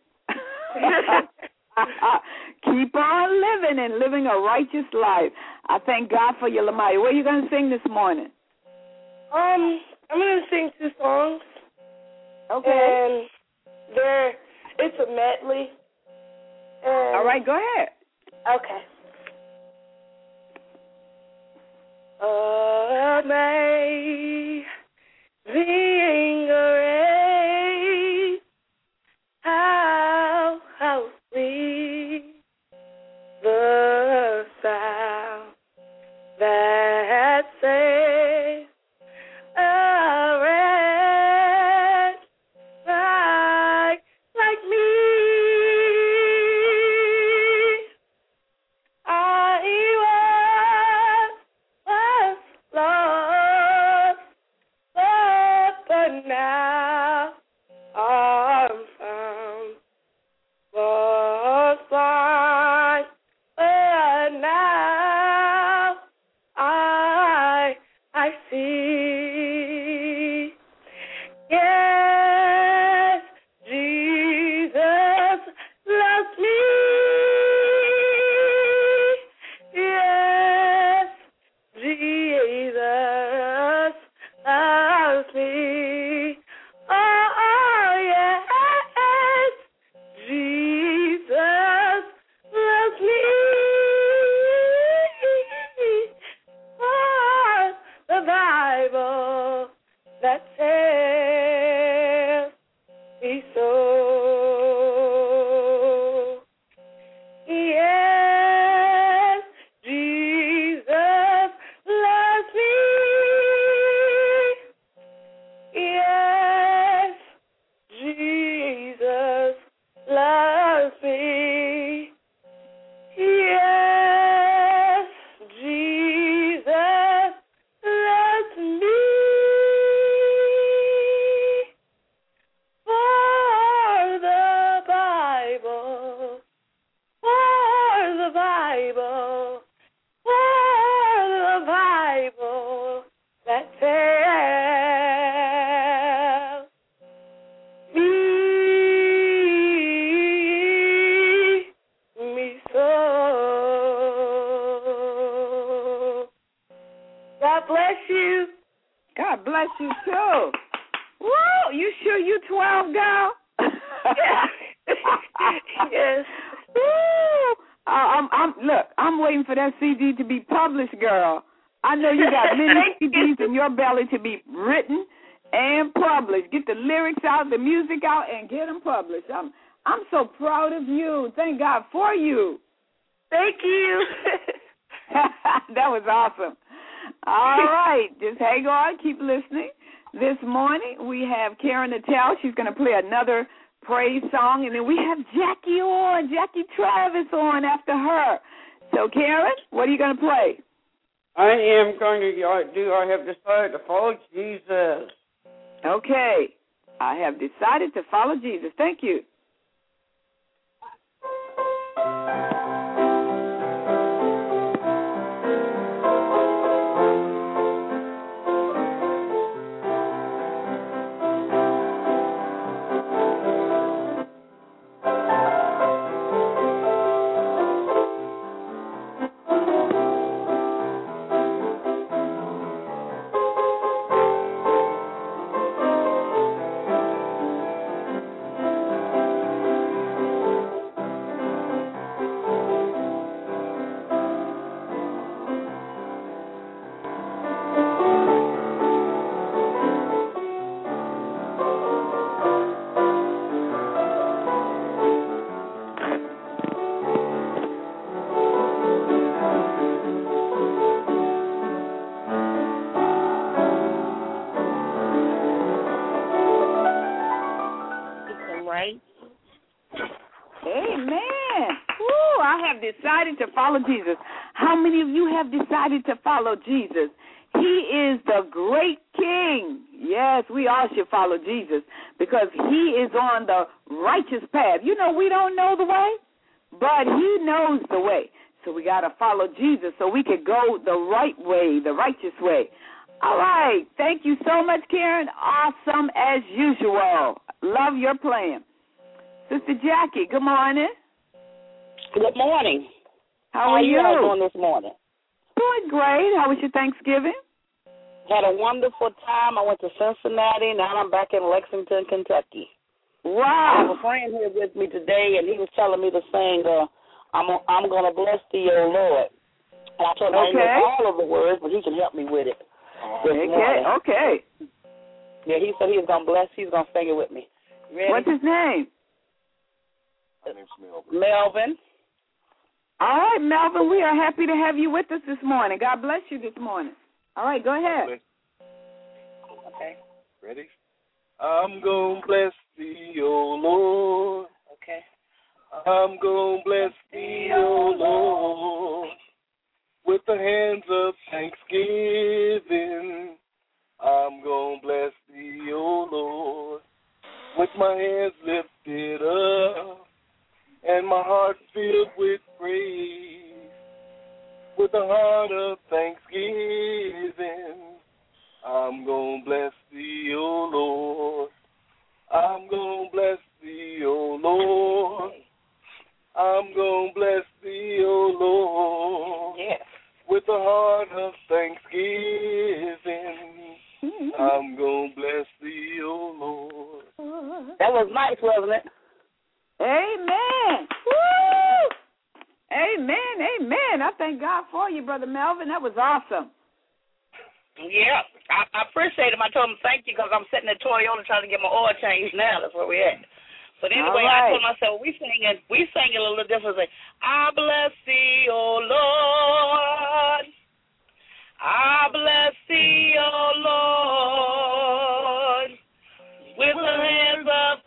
Keep on living and living a righteous life. I thank God for you, Lamaya. What are you going to sing this morning? I'm going to sing 2 songs. Okay. And it's a medley. And all right, go ahead. Okay. Amazing grace, how sweet the sound that saved a wretch like me. I was lost, bless you too. Woo! You sure you 12, girl? Yes. Woo! I'm waiting for that CD to be published, girl. I know you got many CDs in your belly to be written and published. Get the lyrics out, the music out, and get them published. I'm so proud of you. Thank God for you. Thank you. That was awesome. All right, just hang on, keep listening. This morning we have Karen Nattell. She's going to play another praise song, and then we have Jackie Travis on after her. So, Karen, what are you going to play? I am going to I have decided to follow Jesus. Okay. I have decided to follow Jesus. Thank you. Decided to follow Jesus. How many of you have decided to follow Jesus? He is the great King. Yes, we all should follow Jesus because he is on the righteous path. You know, we don't know the way, but he knows the way. So we got to follow Jesus so we can go the right way, the righteous way. All right. Thank you so much, Karen. Awesome as usual. Love your plan. Sister Jackie, good morning. Good morning. How are you? How are you doing this morning? Doing great. How was your Thanksgiving? Had a wonderful time. I went to Cincinnati. Now I'm back in Lexington, Kentucky. Wow. I have a friend here with me today, and he was telling me to sing, I'm going to bless thee, O Lord. And I told him I didn't know all of the words, but he can help me with it. Okay. Yeah, he said he was going to bless. He's going to sing it with me. Ready? What's his name? My name's Melvin. Melvin. All right, Melvin, we are happy to have you with us this morning. God bless you this morning. All right, go ahead. Okay. Ready? I'm going to bless thee, O Lord. Okay. I'm going to bless thee, O Lord, with the hands of thanksgiving. I'm going to bless thee, O Lord, with my hands lifted up and my heart filled with praise. With a heart of thanksgiving, I'm going to bless thee, O Lord. I'm going to bless thee, O Lord. I'm going to bless thee, O Lord. Yes. With a heart of thanksgiving, I'm going to bless thee, O Lord. That was nice, wasn't it? Amen. Woo! Amen. I thank God for you, Brother Melvin. That was awesome. Yeah, I appreciate him. I told him thank you because I'm sitting at Toyota trying to get my oil changed now. That's where we're at. But anyway, right. I told myself we sang a little different. I bless thee, O Lord. I bless thee, O Lord, with the hands of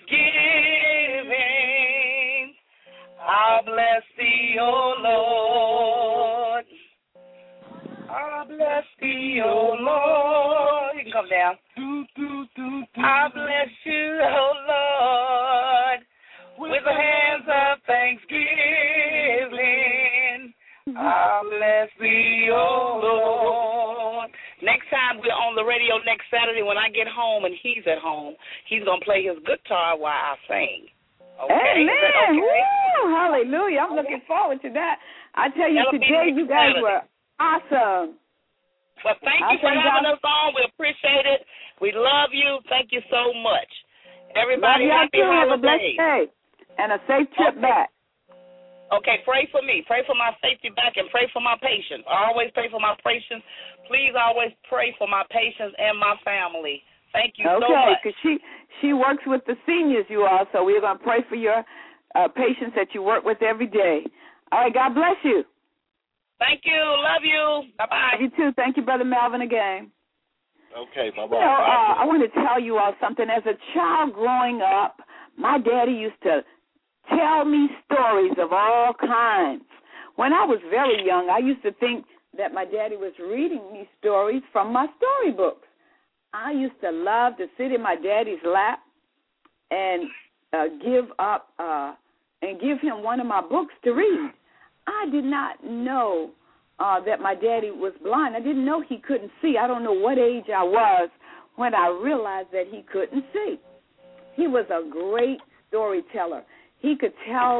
thanksgiving. I bless thee, O Lord. I bless thee, O Lord. You can come down. I bless you, O Lord, with the hands of thanksgiving. I bless thee, O Lord. Next time we're on the radio next Saturday when I get home and he's at home, he's going to play his guitar while I sing. Okay? Amen. Okay? Woo! Hallelujah. I'm looking forward to that. I tell you, That'll today you guys were awesome. Well, thank you for having us on. We appreciate it. We love you. Thank you so much. Everybody, happy holidays. Have a blessed day and a safe trip back. Okay, pray for me. Pray for my safety back and pray for my patients. I always pray for my patients. Please always pray for my patients and my family. Thank you so much. Okay, because she works with the seniors, you all, so we're going to pray for your patients that you work with every day. All right, God bless you. Thank you. Love you. Bye-bye. Love you too. Thank you, Brother Melvin, again. Okay, bye-bye. You know, I want to tell you all something. As a child growing up, my daddy used to tell me stories of all kinds. When I was very young, I used to think that my daddy was reading me stories from my storybooks. I used to love to sit in my daddy's lap and give him one of my books to read. I did not know that my daddy was blind. I didn't know he couldn't see. I don't know what age I was when I realized that he couldn't see. He was a great storyteller. He could tell.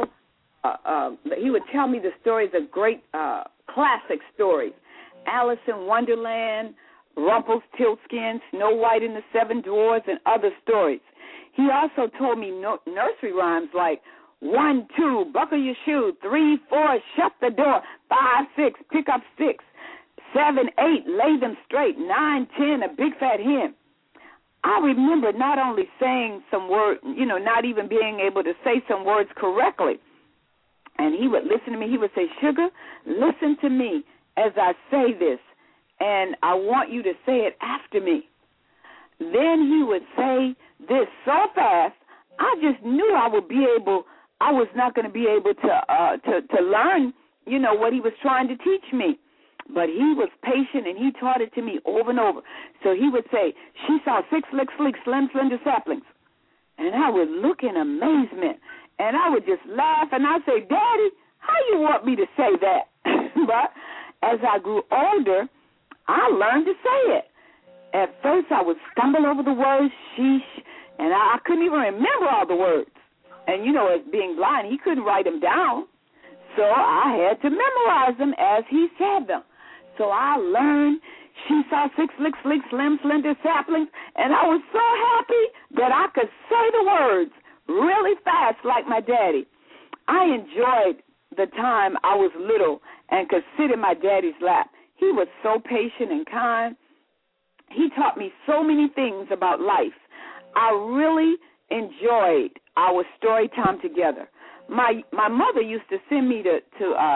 He would tell me the stories of great classic stories: Alice in Wonderland, Rumpelstiltskin, Snow White and the Seven Dwarfs, and other stories. He also told me nursery rhymes like 1, 2, buckle your shoe, 3, 4, shut the door, 5, 6, pick up sticks, 7, 8, lay them straight, 9, 10, a big fat hen. I remember not only saying some words, not even being able to say some words correctly. And he would listen to me. He would say, Sugar, listen to me as I say this, and I want you to say it after me. Then he would say this so fast, I just knew I was not going to be able to learn, what he was trying to teach me. But he was patient, and he taught it to me over and over. So he would say, she saw 6 slick, sleek, slim, slender saplings. And I would look in amazement, and I would just laugh, and I'd say, Daddy, how you want me to say that? But as I grew older, I learned to say it. At first, I would stumble over the words, sheesh, and I couldn't even remember all the words. And, as being blind, he couldn't write them down. So I had to memorize them as he said them. So I learned she saw 6 slick, sleek, slim, slender saplings, and I was so happy that I could say the words really fast like my daddy. I enjoyed the time I was little and could sit in my daddy's lap. He was so patient and kind. He taught me so many things about life. I really enjoyed our story time together. My mother used to send me to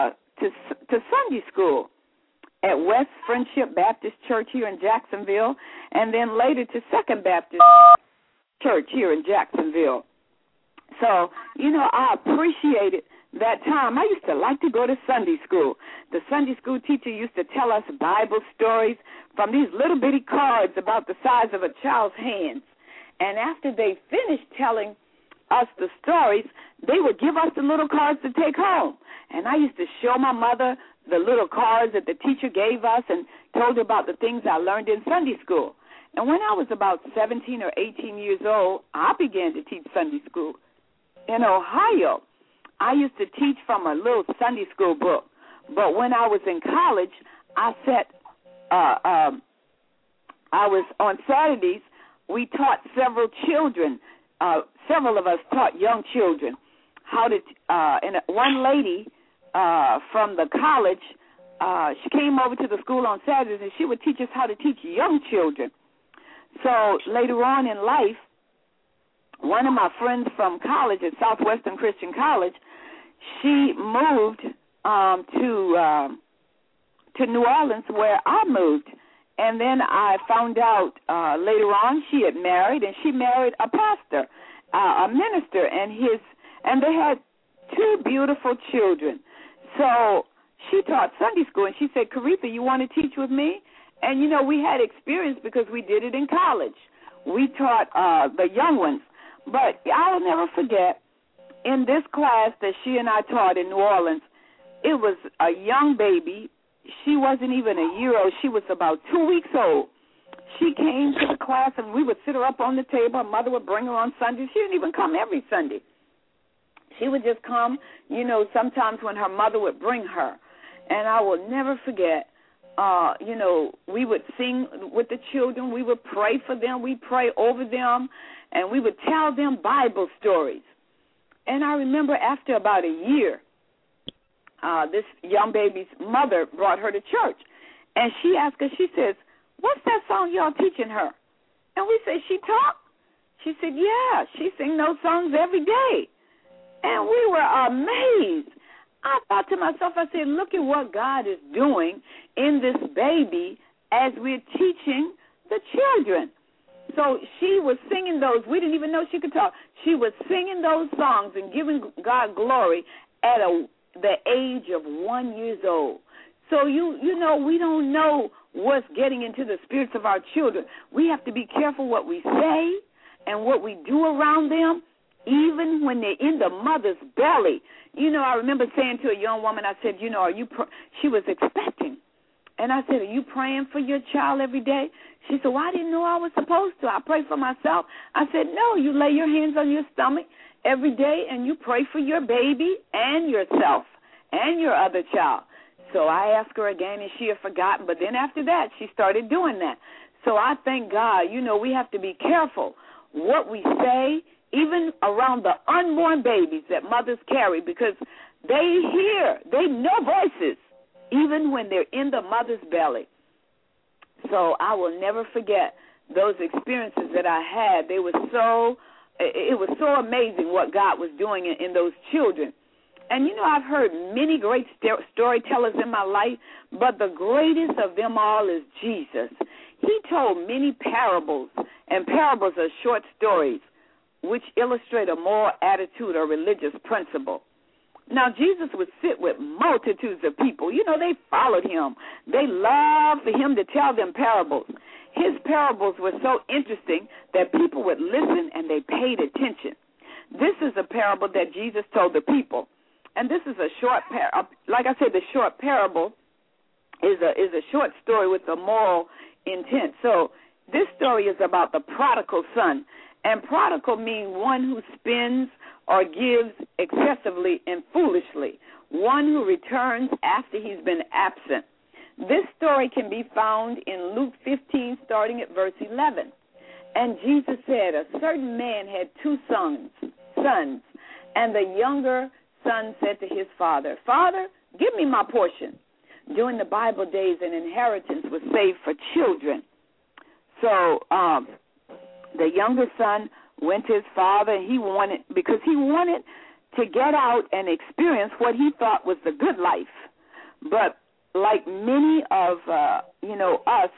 Sunday school at West Friendship Baptist Church here in Jacksonville, and then later to Second Baptist Church here in Jacksonville. So, I appreciated that time. I used to like to go to Sunday school. The Sunday school teacher used to tell us Bible stories from these little bitty cards about the size of a child's hands. And after they finished telling us the stories, they would give us the little cards to take home. And I used to show my mother the little cards that the teacher gave us and told her about the things I learned in Sunday school. And when I was about 17 or 18 years old, I began to teach Sunday school. In Ohio, I used to teach from a little Sunday school book. But when I was in college, I was on Saturdays, we taught several children. Several of us taught young children how to, and one lady from the college, she came over to the school on Saturdays, and she would teach us how to teach young children. So later on in life, one of my friends from college at Southwestern Christian College, she moved to New Orleans, where I moved. And then I found out later on she had married, and she married a pastor, a minister, and they had 2 beautiful children. So she taught Sunday school, and she said, Caretha, you want to teach with me? And, we had experience because we did it in college. We taught the young ones. But I'll never forget, in this class that she and I taught in New Orleans, it was a young baby. She wasn't even a year old. She was about 2 weeks old. She came to the class, and we would sit her up on the table. Her mother would bring her on Sunday. She didn't even come every Sunday. She would just come, sometimes when her mother would bring her. And I will never forget we would sing with the children. We would pray for them. We'd pray over them, and we would tell them Bible stories. And I remember after about a year, this young baby's mother brought her to church. And she asked her, she says, "What's that song y'all teaching her?" And we said, "She talk?" She said, "Yeah, she sing those songs every day." And we were amazed. I thought to myself, I said, look at what God is doing in this baby as we're teaching the children. So she was singing those. We didn't even know she could talk. She was singing those songs and giving God glory at the age of 1 year old. So, you know, we don't know what's getting into the spirits of our children. We have to be careful what we say and what we do around them, even when they're in the mother's belly. You know, I remember saying to a young woman, I said, you know, she was expecting. And I said, "Are you praying for your child every day?" She said, "Well, I didn't know I was supposed to. I pray for myself." I said, "No, you lay your hands on your stomach every day and you pray for your baby and yourself and your other child." So I asked her again, and she had forgotten. But then after that, she started doing that. So I thank God. You know, we have to be careful what we say, even around the unborn babies that mothers carry, because they know voices, even when they're in the mother's belly. So I will never forget those experiences that I had. It was so amazing what God was doing in those children. And, you know, I've heard many great storytellers in my life, but the greatest of them all is Jesus. He told many parables, and parables are short stories which illustrate a moral attitude or religious principle. Now, Jesus would sit with multitudes of people. You know, they followed him. They loved for him to tell them parables. His parables were so interesting that people would listen and they paid attention. This is a parable that Jesus told the people. And this is a short like I said, the short parable is a short story with a moral intent. So this story is about the prodigal son. And prodigal means one who spends or gives excessively and foolishly, one who returns after he's been absent. This story can be found in Luke 15, starting at verse 11. And Jesus said, "A certain man had two sons, and the younger son said to his father, 'Father, give me my portion.' During the Bible days, an inheritance was saved for children. So the younger son went to his father, and because he wanted to get out and experience what he thought was the good life. But like many of us,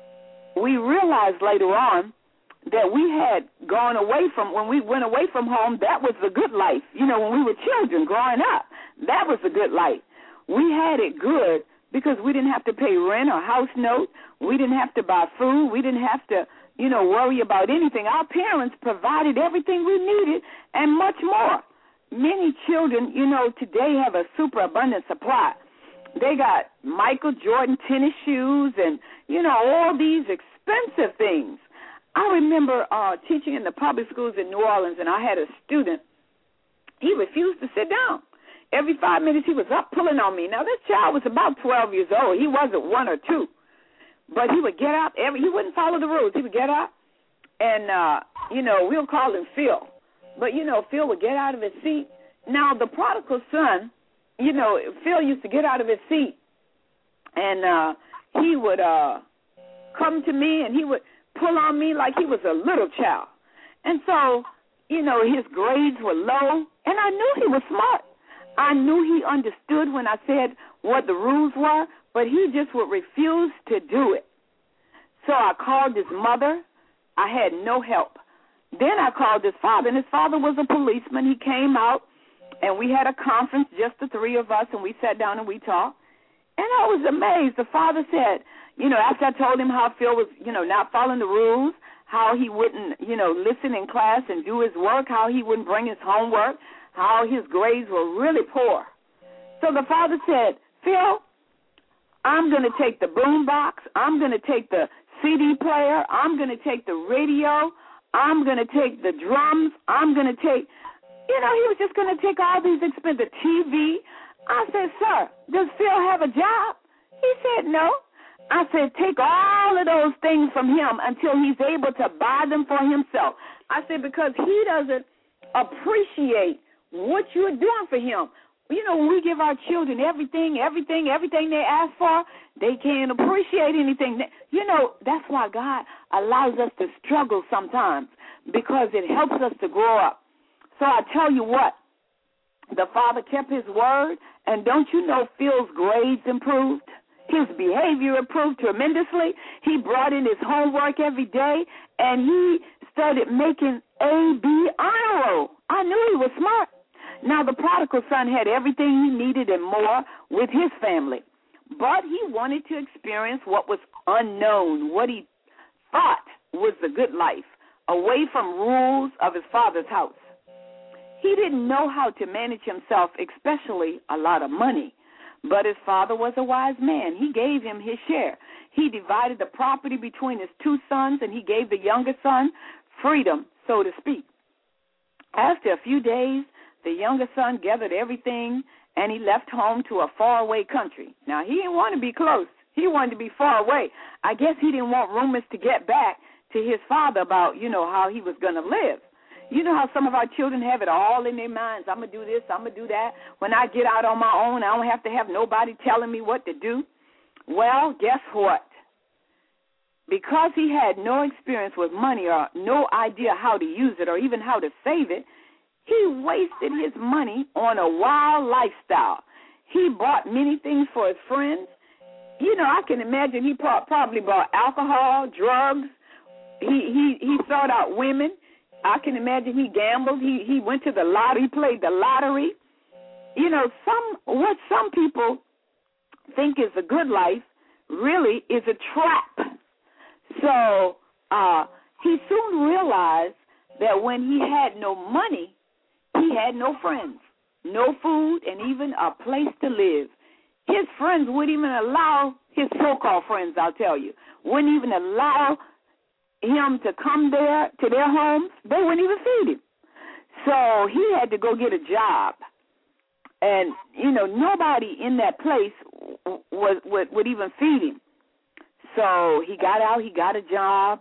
we realized later on that we had gone away from, when we went away from home, that was the good life. You know, when we were children growing up, that was the good life. We had it good because we didn't have to pay rent or house note. We didn't have to buy food. We didn't have to, worry about anything. Our parents provided everything we needed and much more. Many children, today have a superabundant supply. They got Michael Jordan tennis shoes and, all these expensive things. I remember teaching in the public schools in New Orleans, and I had a student. He refused to sit down. Every 5 minutes he was up pulling on me. Now, this child was about 12 years old. He wasn't 1 or 2. But he would get up. He wouldn't follow the rules. He would get up, and, we'll call him Phil. But, Phil would get out of his seat. Now, the prodigal son, Phil used to get out of his seat, and he would come to me, and he would pull on me like he was a little child. And so, his grades were low, and I knew he was smart. I knew he understood when I said what the rules were, but he just would refuse to do it. So I called his mother. I had no help. Then I called his father, and his father was a policeman. He came out, and we had a conference, just the three of us, and we sat down and we talked. And I was amazed. The father said, after I told him how Phil was, not following the rules, how he wouldn't, listen in class and do his work, how he wouldn't bring his homework, how his grades were really poor. So the father said, "Phil, I'm going to take the boom box. I'm going to take the CD player. I'm going to take the radio. I'm going to take the drums. I'm going to take, he was just going to take all these expensive TV. I said, "Sir, does Phil have a job?" He said, "No." I said, take all of those things from him until he's able to buy them for himself. I said, because he doesn't appreciate what you're doing for him. You know, when we give our children everything they ask for, they can't appreciate anything. You know, that's why God allows us to struggle sometimes, because it helps us to grow up. So I tell you what, the father kept his word, and don't you know Phil's grades improved? His behavior improved tremendously. He brought in his homework every day, and he started making A-B honor roll. I knew he was smart. Now, the prodigal son had everything he needed and more with his family, but he wanted to experience what was unknown, what he thought was the good life, away from rules of his father's house. He didn't know how to manage himself, especially a lot of money. But his father was a wise man. He gave him his share. He divided the property between his two sons, and he gave the younger son freedom, so to speak. After a few days, the younger son gathered everything, and he left home to a faraway country. Now, he didn't want to be close. He wanted to be far away. I guess he didn't want rumors to get back to his father about, you know, how he was going to live. You know how some of our children have it all in their minds. I'm going to do this, I'm going to do that. When I get out on my own, I don't have to have nobody telling me what to do. Well, guess what? Because he had no experience with money or no idea how to use it or even how to save it, he wasted his money on a wild lifestyle. He bought many things for his friends. You know, I can imagine he probably bought alcohol, drugs. He sought out women. I can imagine he gambled. He went to the lottery. He played the lottery. You know, what some people think is a good life really is a trap. So he soon realized that when he had no money, he had no friends, no food, and even a place to live. His friends wouldn't even allow, his so-called friends, I'll tell you, wouldn't even allow him to come there to their homes. They wouldn't even feed him. So he had to go get a job. And, you know, nobody in that place would even feed him. So he got out, he got a job,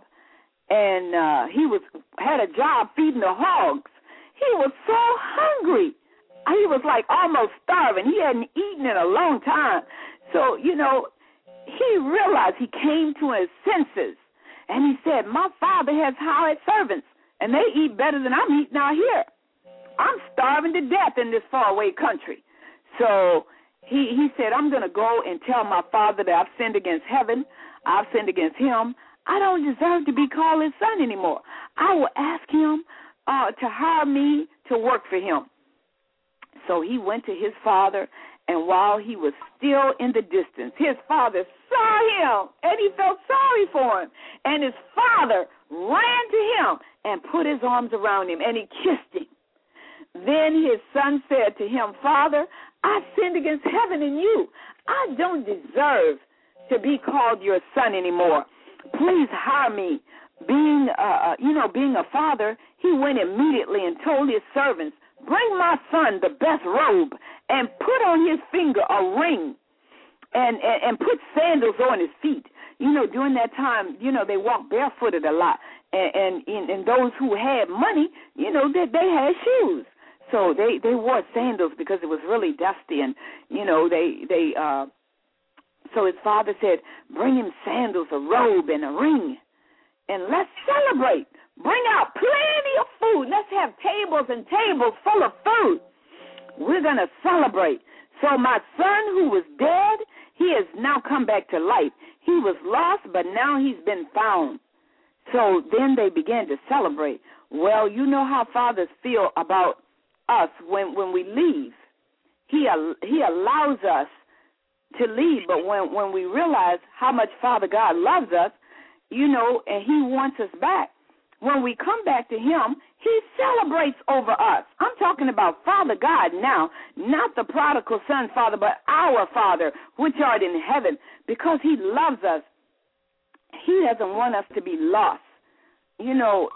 and he had a job feeding the hogs. He was so hungry. He was like almost starving. He hadn't eaten in a long time. So, you know, he realized, he came to his senses. And he said, my father has hired servants, and they eat better than I'm eating out here. I'm starving to death in this faraway country. So he said, I'm going to go and tell my father that I've sinned against heaven. I've sinned against him. I don't deserve to be called his son anymore. I will ask him to hire me to work for him. So he went to his father, and while he was still in the distance, his father saw him, and he felt sorry for him. And his father ran to him and put his arms around him, and he kissed him. Then his son said to him, Father, I sinned against heaven and you. I don't deserve to be called your son anymore. Please hire me. Being a father, he went immediately and told his servants, bring my son the best robe and put on his finger a ring and put sandals on his feet. You know, during that time, you know, they walked barefooted a lot. And those who had money, you know, they had shoes. So they wore sandals because it was really dusty. And, you know, so his father said, bring him sandals, a robe, and a ring. And let's celebrate. Bring out plenty of food. Let's have tables and tables full of food. We're going to celebrate. So my son who was dead, he has now come back to life. He was lost, but now he's been found. So then they began to celebrate. Well, you know how fathers feel about us when we leave. He allows us to leave, but when we realize how much Father God loves us, you know, and he wants us back, when we come back to him, he celebrates over us. I'm talking about Father God now, not the prodigal son, Father, but our Father, which art in heaven, because he loves us. He doesn't want us to be lost. You know,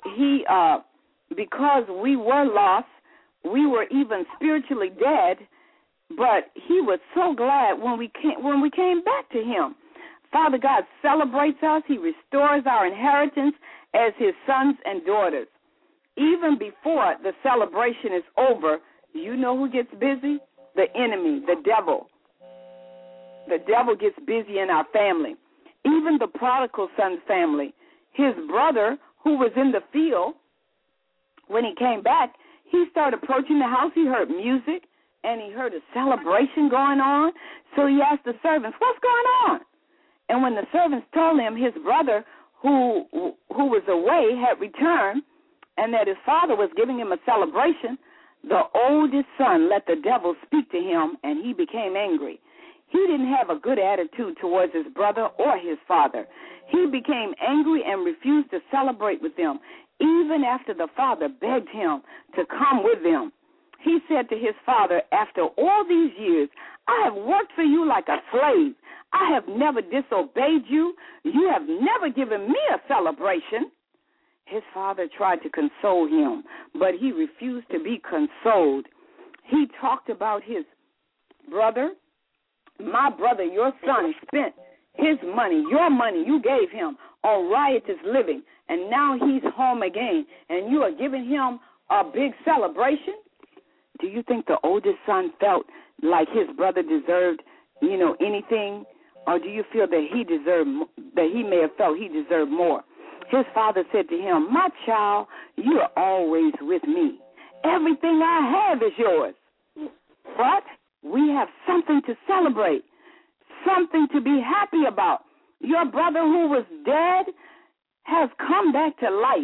because we were lost, we were even spiritually dead, but he was so glad when we came back to him. Father God celebrates us. He restores our inheritance as his sons and daughters. Even before the celebration is over, you know who gets busy? The enemy, the devil. The devil gets busy in our family. Even the prodigal son's family. His brother, who was in the field, when he came back, he started approaching the house. He heard music, and he heard a celebration going on. So he asked the servants, what's going on? And when the servants told him his brother, who was away, had returned, and that his father was giving him a celebration, the oldest son let the devil speak to him, and he became angry. He didn't have a good attitude towards his brother or his father. He became angry and refused to celebrate with them, even after the father begged him to come with them. He said to his father, after all these years, I have worked for you like a slave. I have never disobeyed you. You have never given me a celebration. His father tried to console him, but he refused to be consoled. He talked about his brother. My brother, your son, spent his money, your money you gave him on riotous living, and now he's home again, and you are giving him a big celebration? Do you think the oldest son felt like his brother deserved, anything, or do you feel that he may have felt he deserved more? His father said to him, my child, you are always with me. Everything I have is yours. But we have something to celebrate, something to be happy about. Your brother who was dead has come back to life.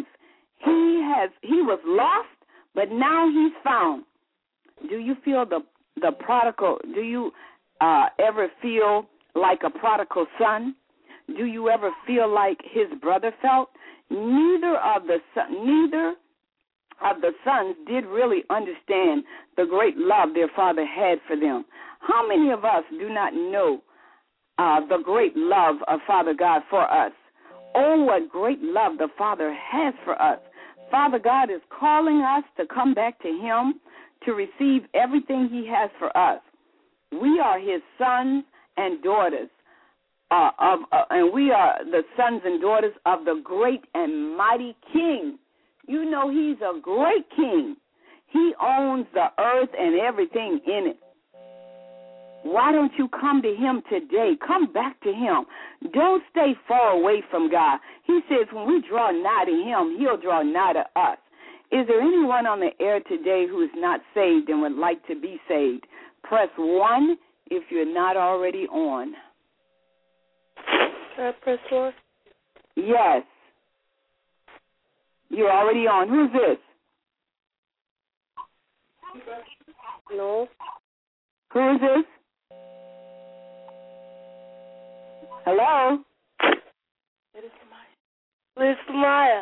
He was lost, but now he's found. Do you feel the prodigal? Do you ever feel like a prodigal son? Do you ever feel like his brother felt? Neither of the sons did really understand the great love their father had for them. How many of us do not know the great love of Father God for us? Oh, what great love the Father has for us. Father God is calling us to come back to him, to receive everything he has for us. We are his sons and daughters, and we are the sons and daughters of the great and mighty King. You know he's a great king. He owns the earth and everything in it. Why don't you come to him today? Come back to him. Don't stay far away from God. He says when we draw nigh to him, he'll draw nigh to us. Is there anyone on the air today who is not saved and would like to be saved? Press 1 if you're not already on. Press 1? Yes. You're already on. Who's this? No. Who is this? Hello? Liz Lamaya.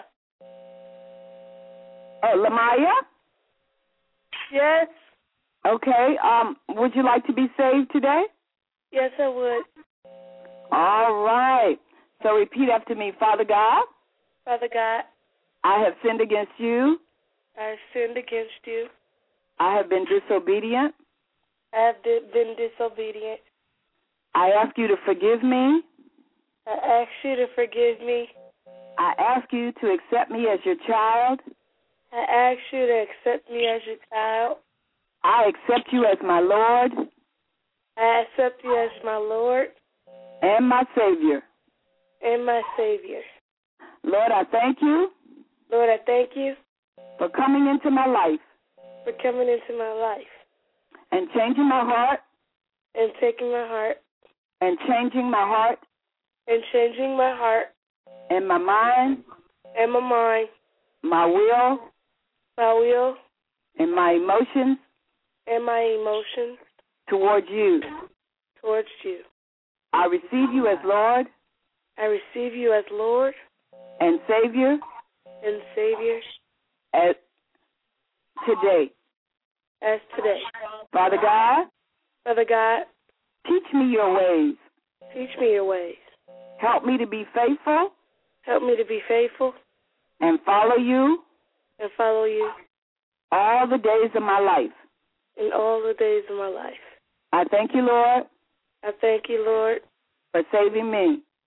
Oh, Lamaya? Yes. Okay. Would you like to be saved today? Yes, I would. All right. So repeat after me. Father God. Father God. I have sinned against you. I have sinned against you. I have been disobedient. I have been disobedient. I ask you to forgive me. I ask you to forgive me. I ask you to accept me as your child. I ask you to accept me as your child. I accept you as my Lord. I accept you as my Lord. And my Savior. And my Savior. Lord, I thank you. Lord, I thank you. For coming into my life. For coming into my life. And changing my heart. And taking my heart. And changing my heart. And changing my heart. And my mind. And my mind. My will. My will. And my emotions. And my emotions. Towards you. Towards you. I receive you as Lord. I receive you as Lord. And Savior. And Savior. As today. As today. Father God. Father God. Teach me your ways. Teach me your ways. Help me to be faithful. Help me to be faithful. And follow you. And follow you. All the days of my life. In all the days of my life. I thank you, Lord. I thank you, Lord. For saving me.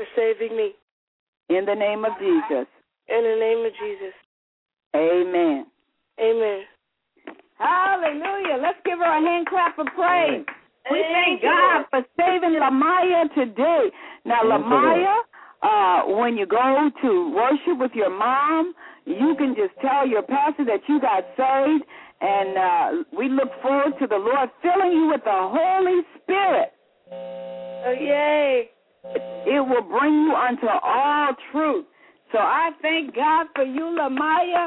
for saving me. In the name of Jesus. In the name of Jesus. Amen. Amen. Hallelujah. Let's give her a hand clap of praise. We thank God for saving Lamaya today. Now, Lamaya, when you go to worship with your mom, you can just tell your pastor that you got saved, and we look forward to the Lord filling you with the Holy Spirit. Oh, yay. It will bring you unto all truth. So I thank God for you, Lamaya.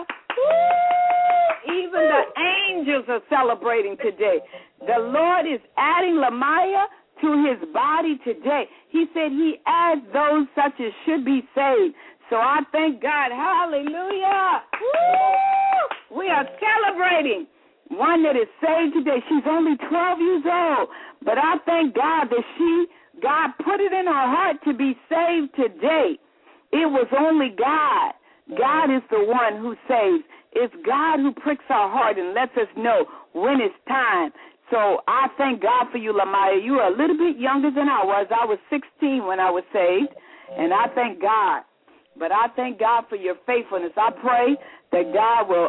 Even the angels are celebrating today. The Lord is adding Lamaya to his body today. He said he adds those such as should be saved. So I thank God. Hallelujah. Woo! We are celebrating one that is saved today. She's only 12 years old. But I thank God that God put it in her heart to be saved today. It was only God. God is the one who saves. It's God who pricks our heart and lets us know when it's time. So I thank God for you, Lamaya. You are a little bit younger than I was. I was 16 when I was saved, and I thank God. But I thank God for your faithfulness. I pray that God will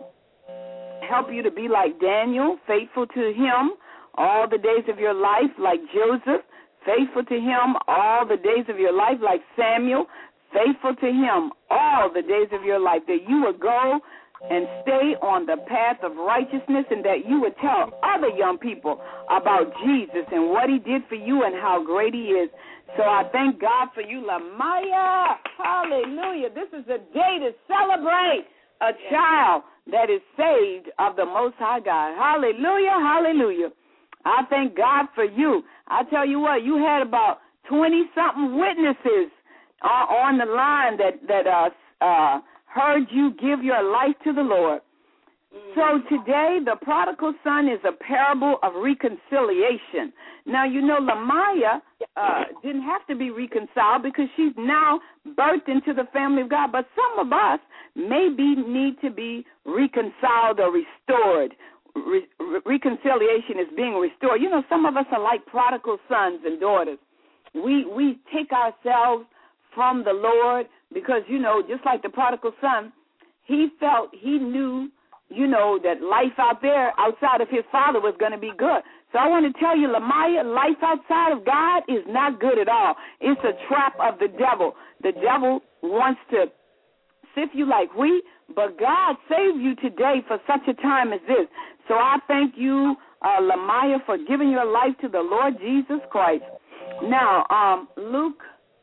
help you to be like Daniel, faithful to him all the days of your life, like Joseph, faithful to him all the days of your life, like Samuel, faithful to him all the days of your life, that you will go and stay on the path of righteousness, and that you would tell other young people about Jesus and what he did for you and how great he is. So I thank God for you, Lamaya. Hallelujah. This is a day to celebrate a child that is saved of the Most High God. Hallelujah, hallelujah. I thank God for you. I tell you what, you had about 20-something witnesses on the line that heard you give your life to the Lord. So today, the prodigal son is a parable of reconciliation. Now, you know, Lamaya didn't have to be reconciled because she's now birthed into the family of God. But some of us maybe need to be reconciled or restored. Reconciliation is being restored. You know, some of us are like prodigal sons and daughters. We take ourselves from the Lord because, you know, just like the prodigal son, he knew, you know, that life out there outside of his father was going to be good. So I want to tell you, Lamaya, life outside of God is not good at all. It's a trap of the devil. The devil wants to sift you like wheat, but God saved you today for such a time as this. So I thank you, Lamaya, for giving your life to the Lord Jesus Christ. Now, Luke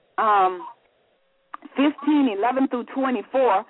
15:11 through 24,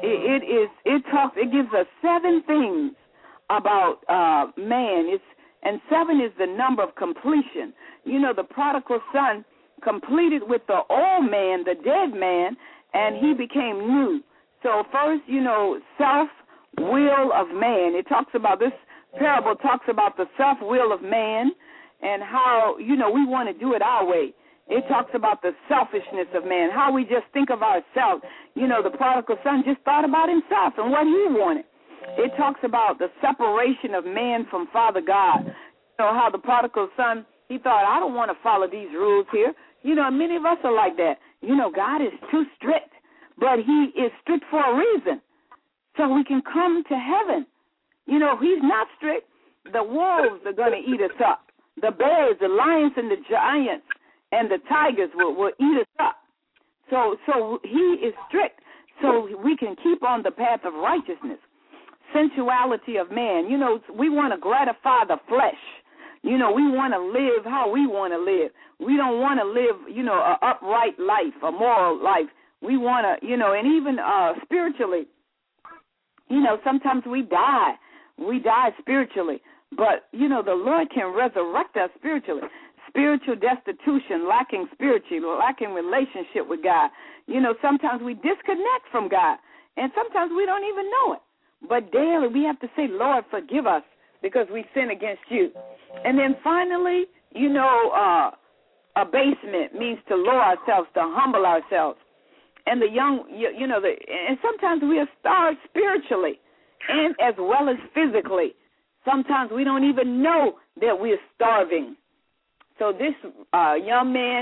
it gives us 7 things about man. And 7 is the number of completion. You know, the prodigal son completed with the old man, the dead man, and he became new. So first, you know, self-will of man. It talks about, this parable talks about the self-will of man and how, you know, we want to do it our way. It talks about the selfishness of man, how we just think of ourselves. You know, the prodigal son just thought about himself and what he wanted. It talks about the separation of man from Father God. You know, how the prodigal son, he thought, I don't want to follow these rules here. You know, many of us are like that. You know, God is too strict, but he is strict for a reason, so we can come to heaven. You know, he's not strict. The wolves are going to eat us up. The bears, the lions, and the giants, and the tigers will eat us up. So he is strict, so we can keep on the path of righteousness. Sensuality of man. You know, we want to gratify the flesh. You know, we want to live how we want to live. We don't want to live, you know, an upright life, a moral life. We want to, you know, and even spiritually, you know, sometimes we die. We die spiritually. But, you know, the Lord can resurrect us spiritually. Spiritual destitution, lacking spiritually, lacking relationship with God. You know, sometimes we disconnect from God, and sometimes we don't even know it. But daily we have to say, Lord, forgive us because we sin against you. And then finally, you know, abasement means to lower ourselves, to humble ourselves. And the young, you know, and sometimes we are starved spiritually and as well as physically. Sometimes we don't even know that we're starving. So this young man,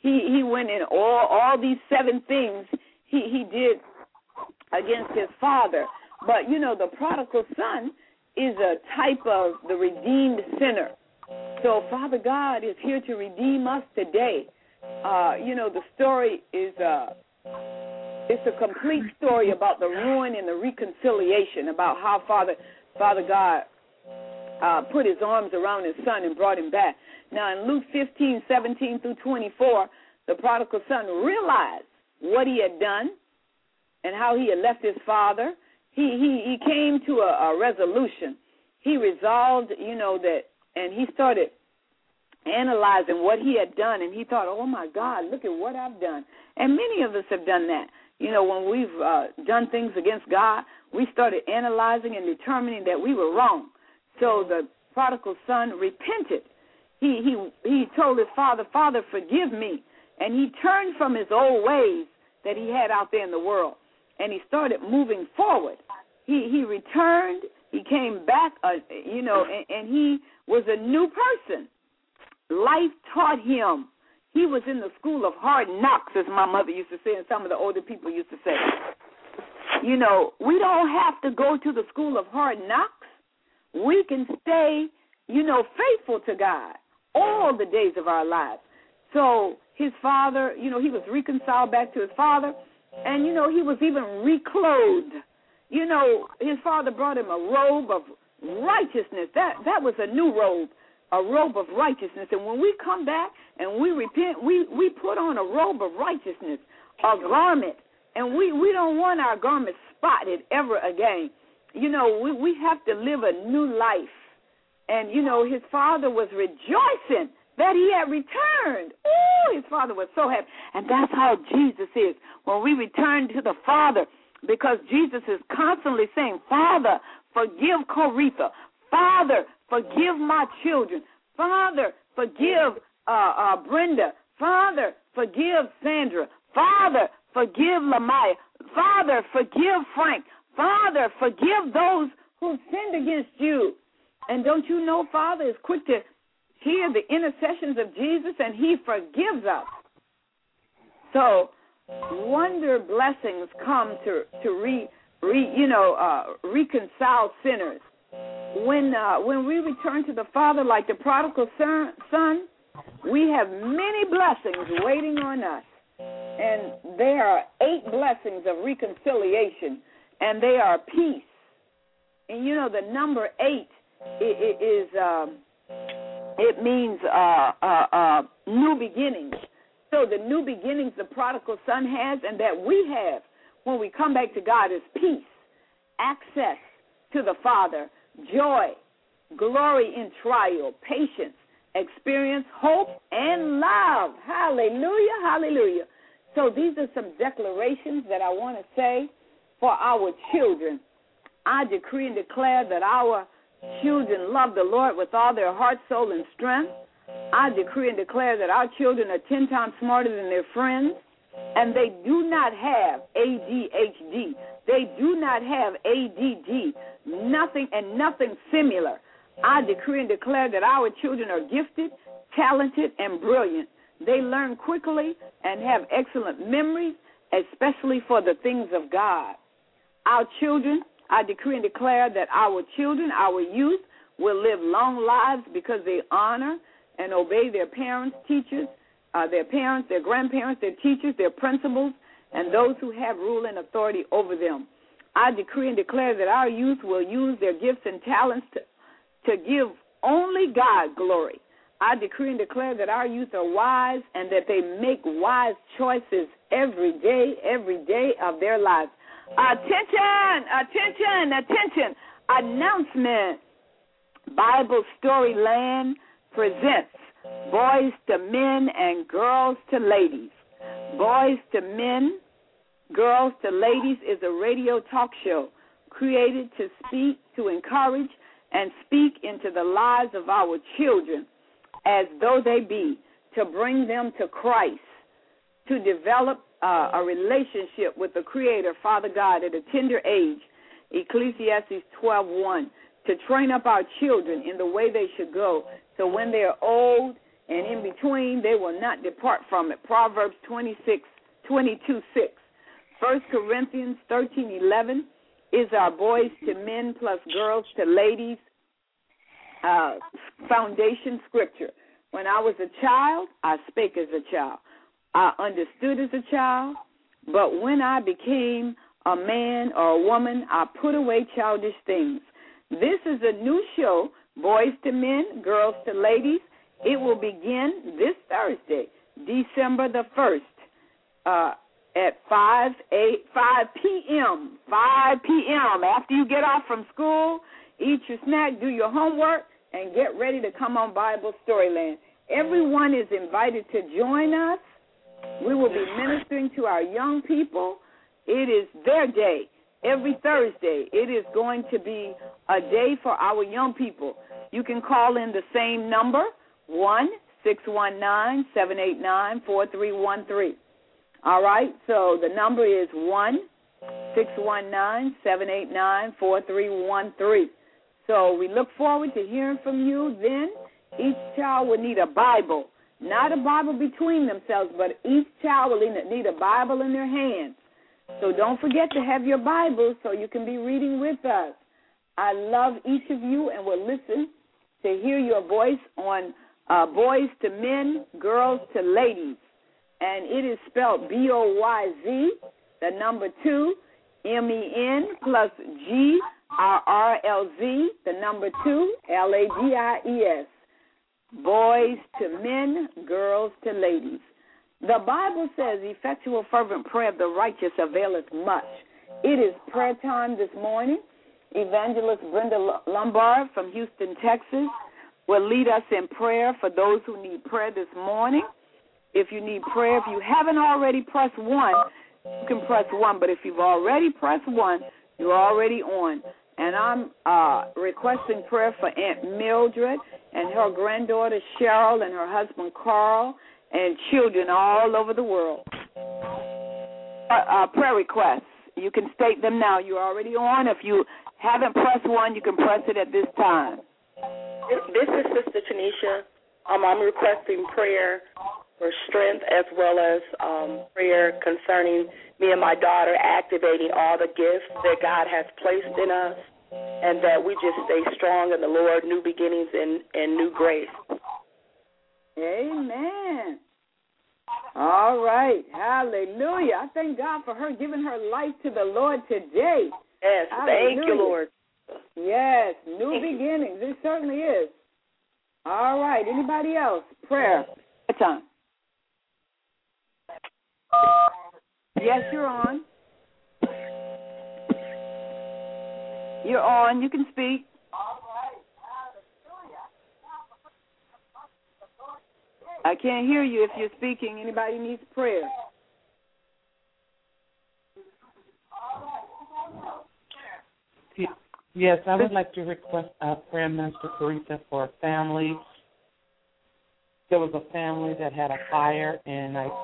he went in all these 7 things he did against his father. But, the prodigal son is a type of the redeemed sinner. So Father God is here to redeem us today. The story is it's a complete story about the ruin and the reconciliation, about how Father God put his arms around his son and brought him back. Now, in Luke 15:17 through 24, the prodigal son realized what he had done and how he had left his father. He came to a resolution. He resolved, that, and he started analyzing what he had done, and he thought, oh, my God, look at what I've done. And many of us have done that. When we've done things against God, we started analyzing and determining that we were wrong. So the prodigal son repented. He told his father, Father, forgive me. And he turned from his old ways that he had out there in the world, and he started moving forward. He returned. He came back, and he was a new person. Life taught him. He was in the school of hard knocks, as my mother used to say, and some of the older people used to say. We don't have to go to the school of hard knocks. We can stay, faithful to God all the days of our lives. So his father, he was reconciled back to his father, and, he was even reclothed. His father brought him a robe of righteousness. That was a new robe, a robe of righteousness. And when we come back and we repent, we put on a robe of righteousness, a garment, and we don't want our garment spotted ever again. We have to live a new life. And, his father was rejoicing that he had returned. Oh, his father was so happy. And that's how Jesus is. When we return to the Father, because Jesus is constantly saying, Father, forgive Coretha. Father, forgive my children. Father, forgive Brenda. Father, forgive Sandra. Father, forgive Lamaya. Father, forgive Frank. Father, forgive those who sinned against you. And don't you know, Father is quick to hear the intercessions of Jesus, and he forgives us. So wonder blessings come to reconcile sinners. When we return to the Father like the prodigal son, we have many blessings waiting on us. And there are 8 blessings of reconciliation, and they are peace. And the number 8 it means new beginnings. So the new beginnings the prodigal son has and that we have when we come back to God is peace, access to the Father, joy, glory in trial, patience, experience, hope, and love. Hallelujah, hallelujah. So these are some declarations that I want to say for our children. I decree and declare that our children love the Lord with all their heart, soul, and strength. I decree and declare that our children are 10 times smarter than their friends, and they do not have ADHD. They do not have ADD, nothing similar. I decree and declare that our children are gifted, talented, and brilliant. They learn quickly and have excellent memories, especially for the things of God. Our children, I decree and declare that our children, our youth, will live long lives because they honor and obey their parents, teachers, their parents, their grandparents, their teachers, their principals, and those who have rule and authority over them. I decree and declare that our youth will use their gifts and talents to give only God glory. I decree and declare that our youth are wise and that they make wise choices every day of their lives. Attention, attention, attention. Announcement. Bible Storyland presents Boys to Men and Girls to Ladies. Boys to Men, Girls to Ladies is a radio talk show created to speak, to encourage, and speak into the lives of our children as though they be, to bring them to Christ, to develop a relationship with the Creator, Father God, at a tender age, Ecclesiastes 12:1, to train up our children in the way they should go, so when they are old, and in between they will not depart from it. Proverbs 22:6. 1 Corinthians 13:11 is our boys to men plus girls to ladies foundation scripture. When I was a child, I spake as a child. I understood as a child, but when I became a man or a woman, I put away childish things. This is a new show, Boys to Men, Girls to Ladies. It will begin this Thursday, December the 1st, at 5 p.m. 5 p.m. After you get off from school, eat your snack, do your homework, and get ready to come on Bible Storyland. Everyone is invited to join us. We will be ministering to our young people. It is their day. Every Thursday, it is going to be a day for our young people. You can call in the same number, 1-619-789-4313. All right, so the number is 1-619-789-4313. So we look forward to hearing from you. Then each child will need a Bible, not a Bible between themselves, but each child will need a Bible in their hands. So don't forget to have your Bible so you can be reading with us. I love each of you and will listen to hear your voice on Boys to Men, Girls to Ladies. And it is spelled BOYZ, the number 2, MEN plus GRRLZ, the number 2, LADIES. Boys to Men, Girls to Ladies. The Bible says, effectual fervent prayer of the righteous availeth much. It is prayer time this morning. Evangelist Brenda Lombard from Houston, Texas, will lead us in prayer for those who need prayer this morning. If you need prayer, if you haven't already pressed 1, you can press 1. But if you've already pressed 1, you're already on. And I'm requesting prayer for Aunt Mildred and her granddaughter Cheryl and her husband Carl and children all over the world. Prayer requests. You can state them now. You're already on. If you haven't pressed 1, you can press it at this time. This is Sister Tanisha. I'm requesting prayer for strength as well as prayer concerning me and my daughter activating all the gifts that God has placed in us and that we just stay strong in the Lord, new beginnings and new grace. Amen. All right. Hallelujah. I thank God for her giving her life to the Lord today. Yes, hallelujah. Thank you, Lord. Yes, new beginnings. It certainly is. All right. Anybody else? Prayer. Time. Yes, you're on. You're on. You can speak. I can't hear you if you're speaking. Anybody needs prayer? Yes, I would like to request prayer, Minister Carita, for a family. There was a family that had a fire, and I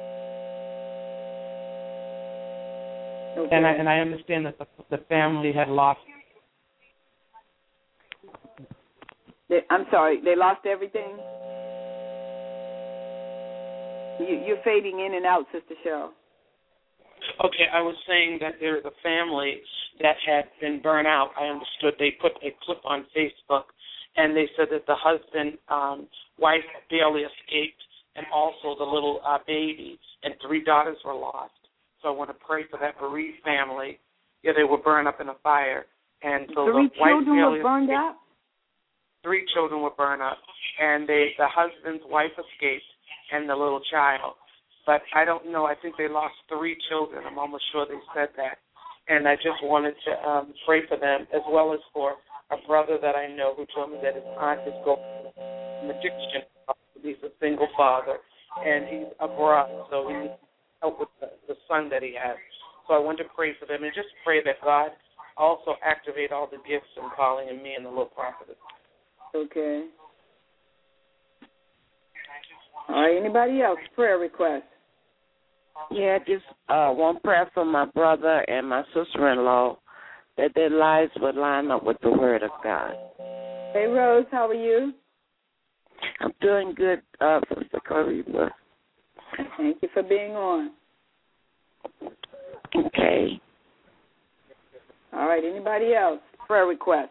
understand that the family had lost. I'm sorry, they lost everything? You're fading in and out, Sister Cheryl. Okay, I was saying that there is a family that had been burnt out. I understood they put a clip on Facebook, and they said that the husband, wife barely escaped, and also the little baby, and 3 daughters were lost. So I want to pray for that bereaved family. Yeah, they were burned up in a fire. And so 3 the wife children were burned up? 3 children were burned up, and the husband's wife escaped, and the little child. But I don't know. I think they lost 3 children. I'm almost sure they said that. And I just wanted to pray for them, as well as for a brother that I know who told me that his aunt is going through addiction. He's a single father, and he's abroad, so he needs help with the son that he has. So I want to pray for them and just pray that God also activate all the gifts and calling in me and the little prophetess. Okay. All right, anybody else? Prayer request? Yeah, just one prayer for my brother and my sister-in-law, that their lives would line up with the Word of God. Hey, Rose, how are you? I'm doing good, Sister Cariba. Thank you for being on. Okay. All right, anybody else? Prayer request.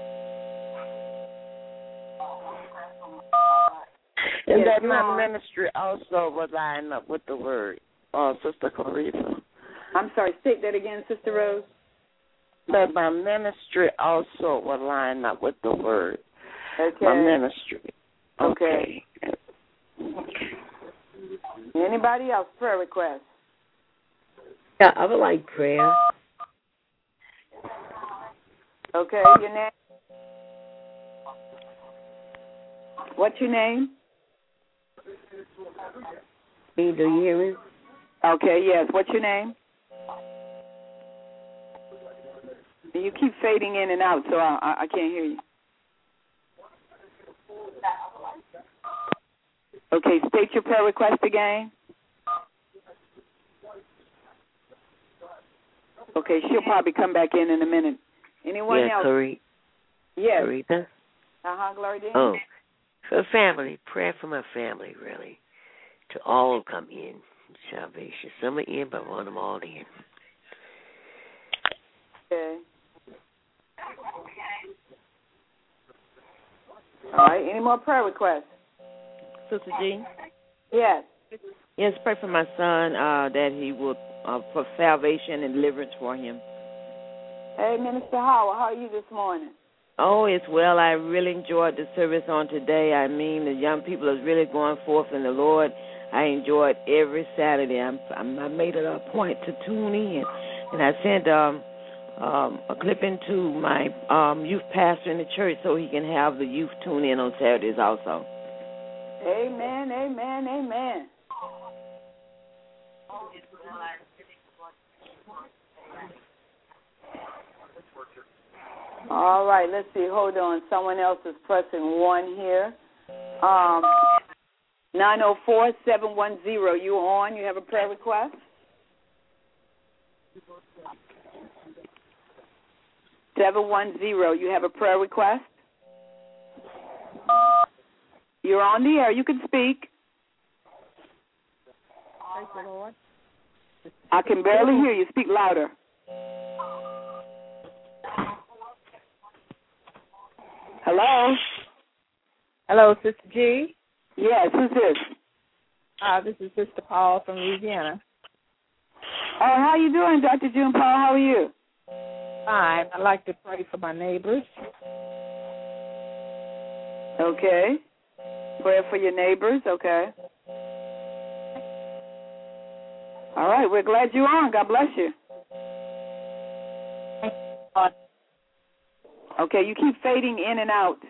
And that my ministry also will line up with the word, Sister Cariba. I'm sorry, state that again, Sister Rose. That my ministry also will line up with the word. Okay. My ministry. Okay. Anybody else? Prayer request. Yeah, I would like prayer. Okay, your name? What's your name? Do you hear me? Okay, yes. What's your name? You keep fading in and out, so I can't hear you. Okay, state your prayer request again. Okay, she'll probably come back in a minute. Anyone else? Yes. Clarita? Glory to Oh, for family, prayer for my family, really. To all come in, salvation. Some are in, but I want them all in. Okay. All right, any more prayer requests? Sister Jean? Yes. Yes, pray for my son that he will, for salvation and deliverance for him. Hey, Minister Howard, how are you this morning? Oh, it's well. I really enjoyed the service on today. I mean, the young people are really going forth in the Lord. I enjoy it every Saturday. I made it a point to tune in, and I sent a clip into my youth pastor in the church so he can have the youth tune in on Saturdays also. Amen, amen, amen. All right, let's see. Hold on. Someone else is pressing 1 here. 904-710. You on? You have a prayer request? You have a prayer request? You're on the air. You can speak. Praise the Lord. I can barely hear you. Speak louder. Hello? Hello, Sister G. Yes, who's this? This is Sister Paul from Louisiana. Oh, how you doing, Dr. June Paul? How are you? Fine. I'd like to pray for my neighbors. Okay. Prayer for your neighbors, okay. All right, we're glad you're on. God bless you. Okay, you keep fading in and out.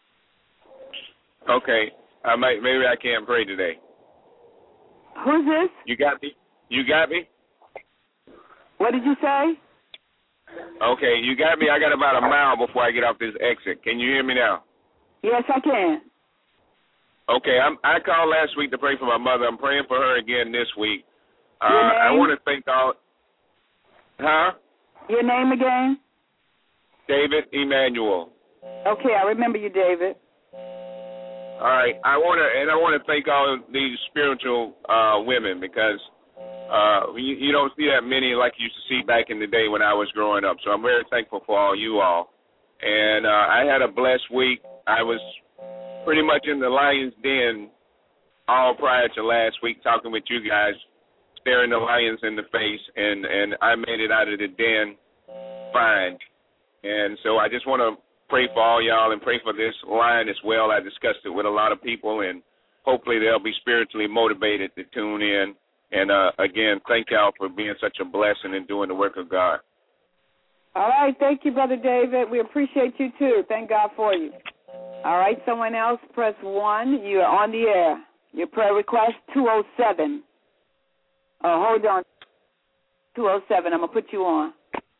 Okay, maybe I can't pray today. Who's this? You got me? You got me? What did you say? Okay, you got me. I got about a mile before I get off this exit. Can you hear me now? Yes, I can. Okay, I called last week to pray for my mother. I'm praying for her again this week. Your name? I want to thank all. Huh? Your name again? David Emmanuel. Okay, I remember you, David. All right, I want to thank all of these spiritual women because you don't see that many like you used to see back in the day when I was growing up. So I'm very thankful for all you all. And I had a blessed week. I was pretty much in the lion's den all prior to last week talking with you guys, staring the lions in the face, and I made it out of the den fine. And so I just want to pray for all y'all and pray for this line as well. I discussed it with a lot of people, and hopefully they'll be spiritually motivated to tune in. And, again, thank y'all for being such a blessing and doing the work of God. All right, thank you, Brother David. We appreciate you, too. Thank God for you. All right, someone else, press 1. You're on the air. Your prayer request, 207. Oh, hold on. 207, I'm going to put you on.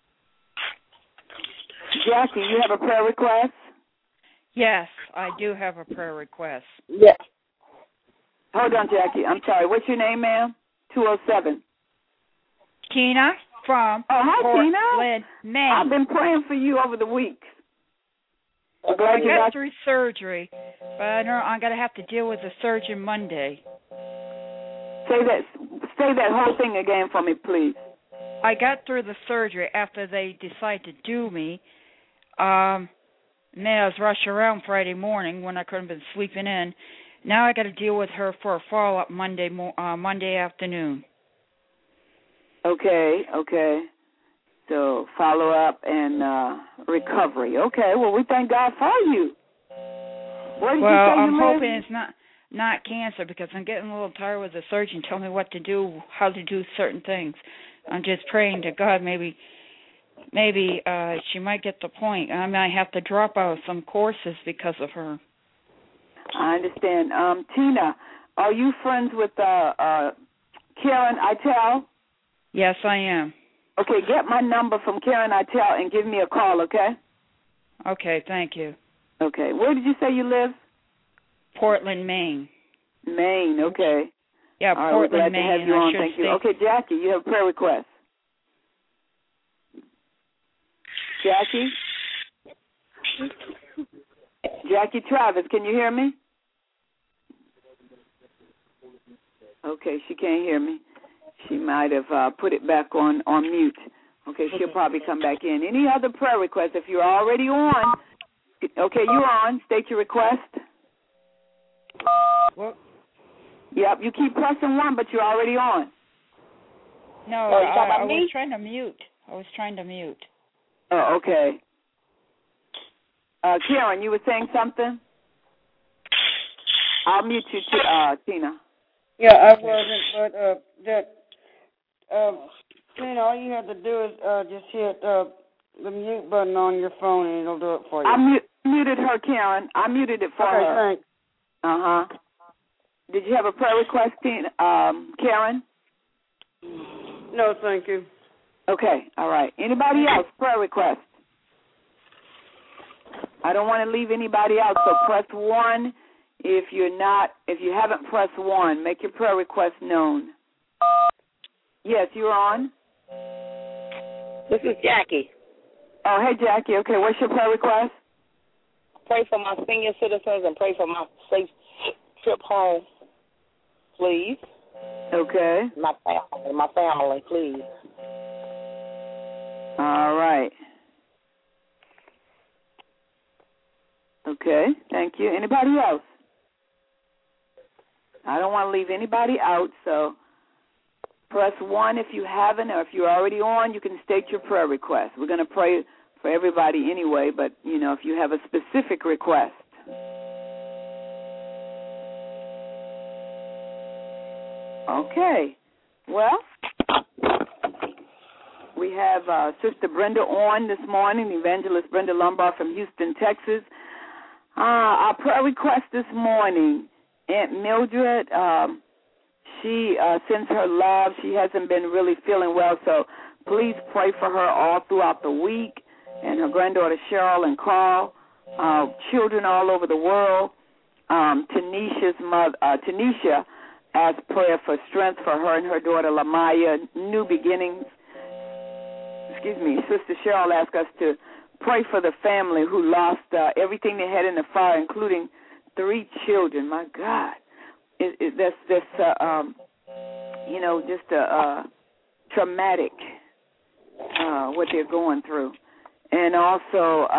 Jackie, you have a prayer request? Yes, I do have a prayer request. Yes. Hold on, Jackie. I'm sorry. What's your name, ma'am? 207. Tina from Hi, Tina. Portland, Maine. I've been praying for you over the weeks. I got through surgery, but I know I'm going to have to deal with the surgeon Monday. Say that whole thing again for me, please. I got through the surgery after they decided to do me. And then I was rushing around Friday morning when I couldn't have been sleeping in. Now I got to deal with her for a follow-up Monday afternoon. Okay. So follow-up and recovery. Okay, well, we thank God for you. Where did you say I'm you hoping live? It's not cancer, because I'm getting a little tired with the surgeon telling me what to do, how to do certain things. I'm just praying to God maybe she might get the point. I might have to drop out of some courses because of her. I understand. Tina, are you friends with Karen Itel? Yes, I am. Okay, get my number from Karen Itel and give me a call, okay? Okay, thank you. Okay. Where did you say you live? Portland, Maine. Maine, okay. Yeah, all Portland, right, we're glad Maine. to have you on. Thank you. Okay, Jackie, you have a prayer request. Jackie Travis, can you hear me? Okay, she can't hear me. She might have put it back on mute. Okay, she'll probably come back in. Any other prayer requests? If you're already on, okay, you're on. State your request. What? Yep, you keep pressing 1, but you're already on. No, I was trying to mute. Oh, okay. Karen, you were saying something? I'll mute you, Tina. Yeah, I wasn't, but Tina, all you have to do is just hit the mute button on your phone, and it'll do it for you. I muted her, Karen. I muted it for her. Okay, thanks. Uh-huh. Did you have a prayer request, Tina, Karen? No, thank you. Okay, all right. Anybody else, prayer request? I don't want to leave anybody out, so press 1. If you haven't pressed 1, make your prayer request known. Yes, you're on. This is Jackie. Oh, hey, Jackie. Okay, what's your prayer request? Pray for my senior citizens and pray for my safe trip home, please. Okay. My family, please. All right. Okay, thank you. Anybody else? I don't want to leave anybody out, so press 1 if you haven't, or if you're already on, you can state your prayer request. We're going to pray for everybody anyway, but, if you have a specific request. Okay. Well, we have Sister Brenda on this morning, Evangelist Brenda Lombard from Houston, Texas. Our prayer request this morning, Aunt Mildred, she sends her love. She hasn't been really feeling well, so please pray for her all throughout the week, and her granddaughter Cheryl and Carl, children all over the world. Tanisha's mother, Tanisha, asked prayer for strength for her and her daughter Lamaya, new beginnings. Sister Cheryl asked us to pray for the family who lost everything they had in the fire, including 3 children. My God, that's just a traumatic what they're going through, and also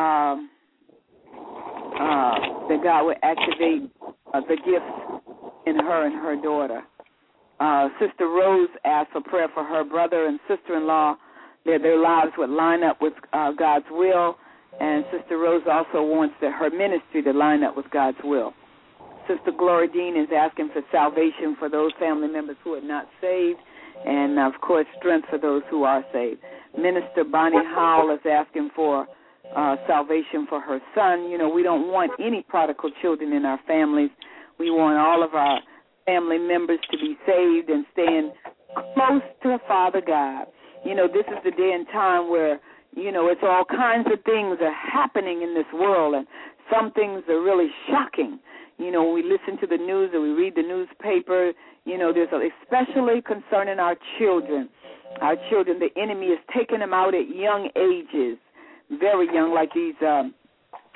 that God would activate the gifts in her and her daughter. Sister Rose asked for prayer for her brother and sister-in-law, that their lives would line up with God's will, and Sister Rose also wants her ministry to line up with God's will. Sister Gloria Dean is asking for salvation for those family members who are not saved, and, of course, strength for those who are saved. Minister Bonnie Howell is asking for salvation for her son. We don't want any prodigal children in our families. We want all of our family members to be saved and staying close to Father God. This is the day and time where, it's all kinds of things are happening in this world, and some things are really shocking. When we listen to the news or we read the newspaper, there's especially concerning our children. Our children, the enemy is taking them out at young ages, very young, like these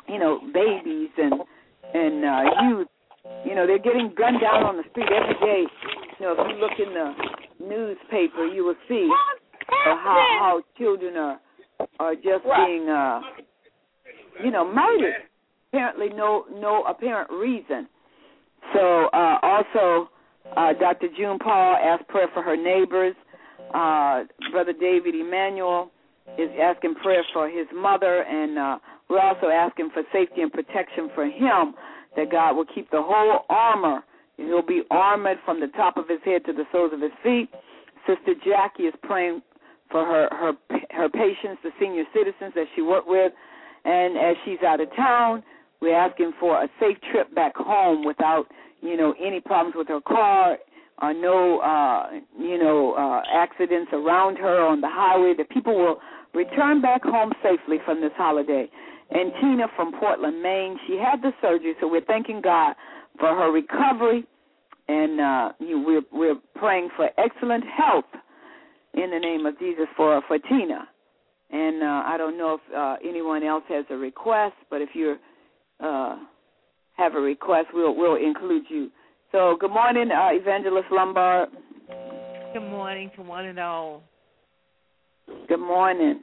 babies and youth. They're getting gunned down on the street every day. If you look in the newspaper, you will see how children are just being, murdered. Apparently, no apparent reason. So, also, Dr. June Paul asked prayer for her neighbors. Brother David Emmanuel is asking prayer for his mother, and we're also asking for safety and protection for him, that God will keep the whole armor. He'll be armored from the top of his head to the soles of his feet. Sister Jackie is praying for her patients, the senior citizens that she worked with, and as she's out of town, we're asking for a safe trip back home without, any problems with her car, or no, accidents around her on the highway, that people will return back home safely from this holiday. And Tina from Portland, Maine, she had the surgery, so we're thanking God for her recovery, and we're praying for excellent health in the name of Jesus for Tina. And I don't know if anyone else has a request, but if you have a request, we'll include you. So good morning, Evangelist Lombard. Good morning to one and all. Good morning.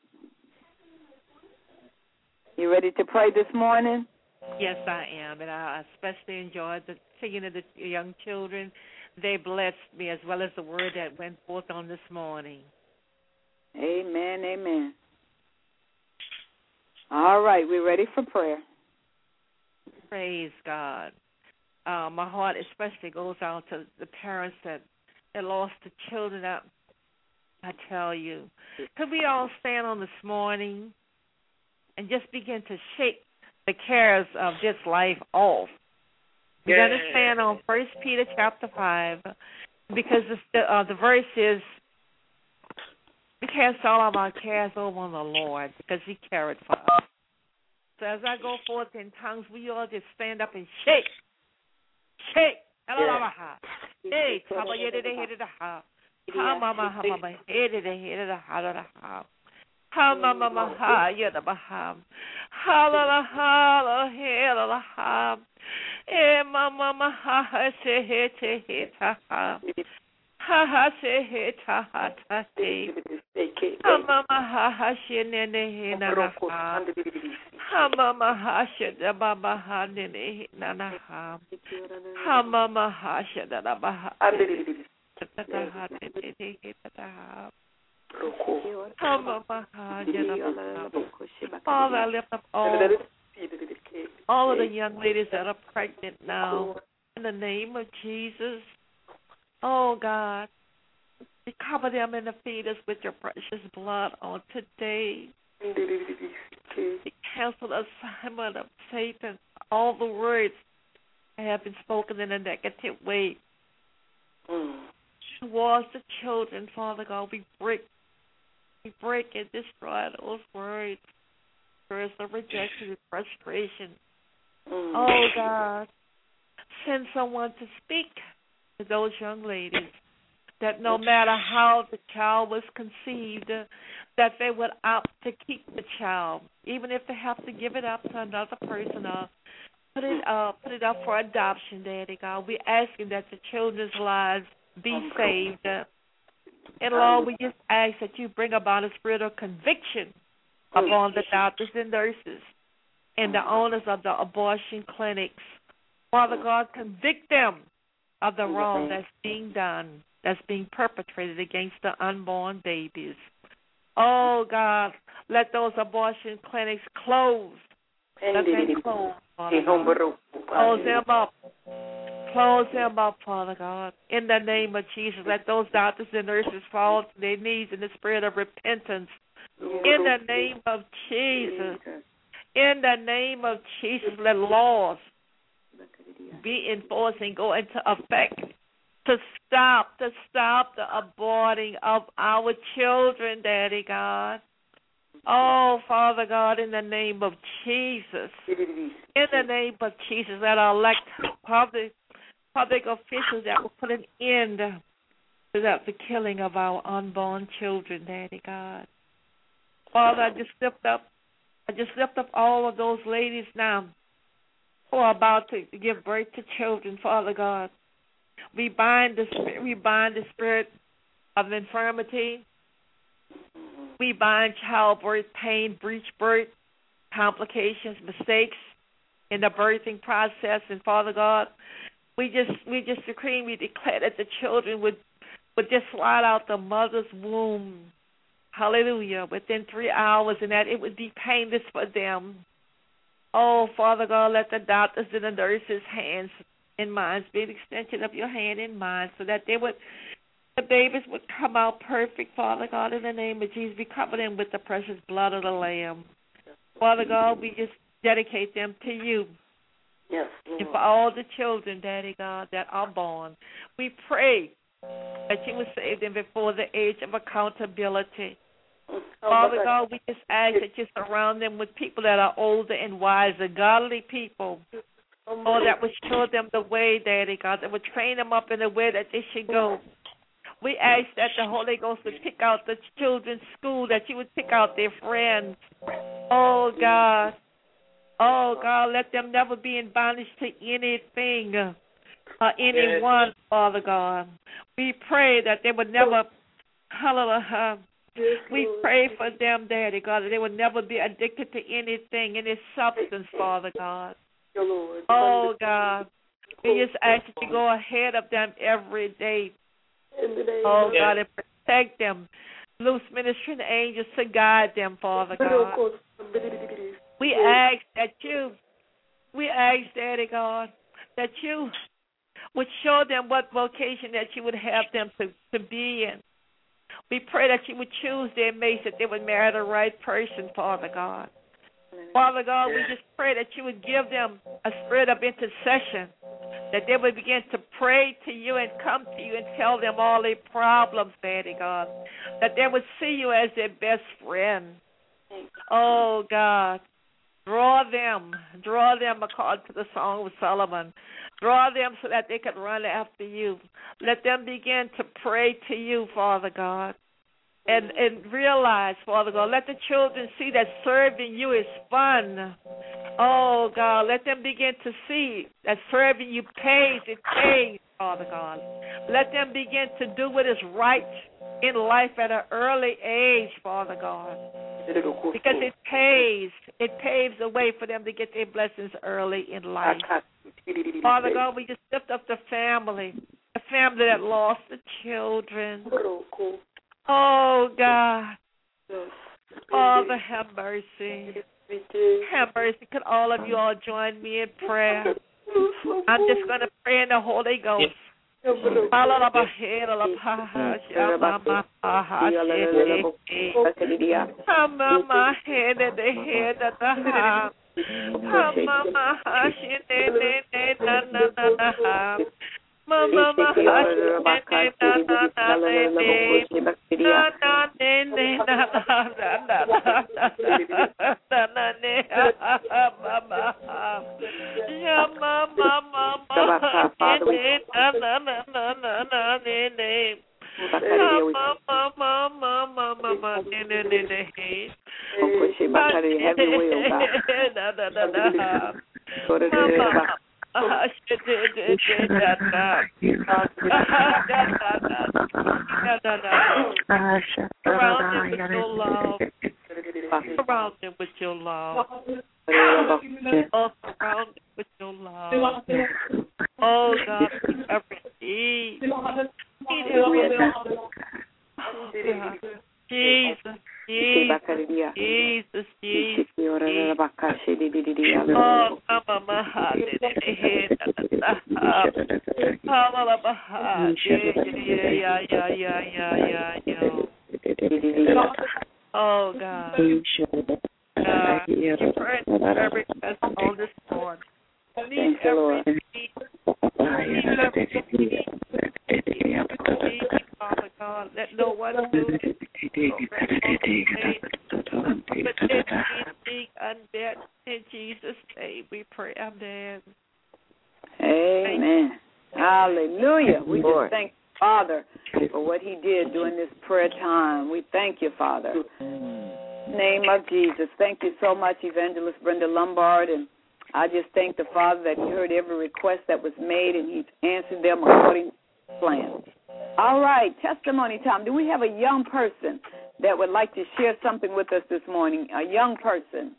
You ready to pray this morning? Yes, I am, and I especially enjoyed the singing of the young children. They blessed me, as well as the word that went forth on this morning. Amen, amen. All right, we're ready for prayer. Praise God. My heart especially goes out to the parents that lost the children. I tell you, could we all stand on this morning and just begin to shake the cares of this life off? We're going to stand on 1 Peter chapter 5, because the verse is, we cast all of our cares over on the Lord, because he cared for us. So as I go forth in tongues, we all just stand up and shake. Shake. Hey, Ha mama ha ya da baham. Ha la la ha la he la la ha. E mama ha se he te he ta ha. Ha ha se he ta ha ta te. Ha mama ha she ne ne he na na ha. Ha mama ha she da baba ha ne ne he na na ha. Ha mama ha she da da ba ha. Ta ta ha te te te he ta ta ha. Father, I lift up all of the young ladies that are pregnant now in the name of Jesus. Oh, God, we cover them in the fetus with your precious blood on today. We cancel the assignment of Satan, all the words that have been spoken in a negative way. Towards the children, Father God, we break and destroy those words of rejection and frustration. Oh, God, send someone to speak to those young ladies, that no matter how the child was conceived, that they would opt to keep the child, even if they have to give it up to another person or put it up for adoption, Daddy God. We're asking that the children's lives be saved. And Lord, we just ask that you bring about a spirit of conviction upon the doctors and nurses and the owners of the abortion clinics. Father God, convict them of the wrong that's being done, that's being perpetrated against the unborn babies. Oh, God, let those abortion clinics close. Let them close, Father God. Close them up. Close them up, Father God. In the name of Jesus, let those doctors and nurses fall to their knees in the spirit of repentance. In the name of Jesus. In the name of Jesus, let laws be enforced and go into effect to stop the aborting of our children, Daddy God. Oh, Father God, in the name of Jesus. In the name of Jesus, let our elect public officials that will put an end to the killing of our unborn children, Daddy God. Father, I just lift up I just lift up all of those ladies now who are about to give birth to children, Father God. We bind the spirit of infirmity. We bind childbirth, pain, breech birth, complications, mistakes in the birthing process. And Father God, we just decree and we declare that the children would just slide out the mother's womb. Hallelujah. Within 3 hours, and that it would be painless for them. Oh, Father God, let the doctors and the nurses' hands and minds be an extension of your hand and mind, so that the babies would come out perfect, Father God, in the name of Jesus. We cover them with the precious blood of the Lamb. Father God, we just dedicate them to you. Yes, Lord. And for all the children, Daddy God, that are born, we pray that you would save them before the age of accountability. Father God, we just ask that you surround them with people that are older and wiser, godly people, that would show them the way, Daddy God, that would train them up in the way that they should go. We ask that the Holy Ghost would pick out the children's school, that you would pick out their friends. Oh, God, let them never be in bondage to anything or anyone, Father God. We pray that they would never, hallelujah, we pray for them, Daddy God, that they would never be addicted to anything, any substance, Father God. Oh, God, we just ask that you go ahead of them every day. Oh, God, and protect them. Loose ministering angels to guide them, Father God. We ask, Daddy God, that you would show them what vocation that you would have them to be in. We pray that you would choose their mates, that they would marry the right person, Father God. Father God, we just pray that you would give them a spirit of intercession, that they would begin to pray to you and come to you and tell them all their problems, Daddy God, that they would see you as their best friend. Oh, God, draw them according to the Song of Solomon. Draw them so that they can run after you. Let them begin to pray to you, Father God. And realize, Father God, let the children see that serving you is fun. Oh, God, let them begin to see that serving you pays. It pays, Father God. Let them begin to do what is right in life at an early age, Father God. Because it pays. It paves the way for them to get their blessings early in life. Father God, we just lift up the family that lost the children. Oh, God. Father, have mercy. Have mercy. Could all of you all join me in prayer? I'm just going to pray in the Holy Ghost. Surround them with your love. Surround them with your love. Oh, God, every need. Jesus. Oh, God. You pray every request on this board. Meet every need. Father God, let no one do it. Undead. In Jesus' name we pray. Amen. Amen. Hallelujah. We just thank Father for what he did during this prayer time. We thank you, Father. name of Jesus. Thank you so much, Evangelist Brenda Lombard. And I just thank the Father that He heard every request that was made and He's answered them according to His plan. All right, testimony time. Do we have a young person that would like to share something with us this morning? A young person.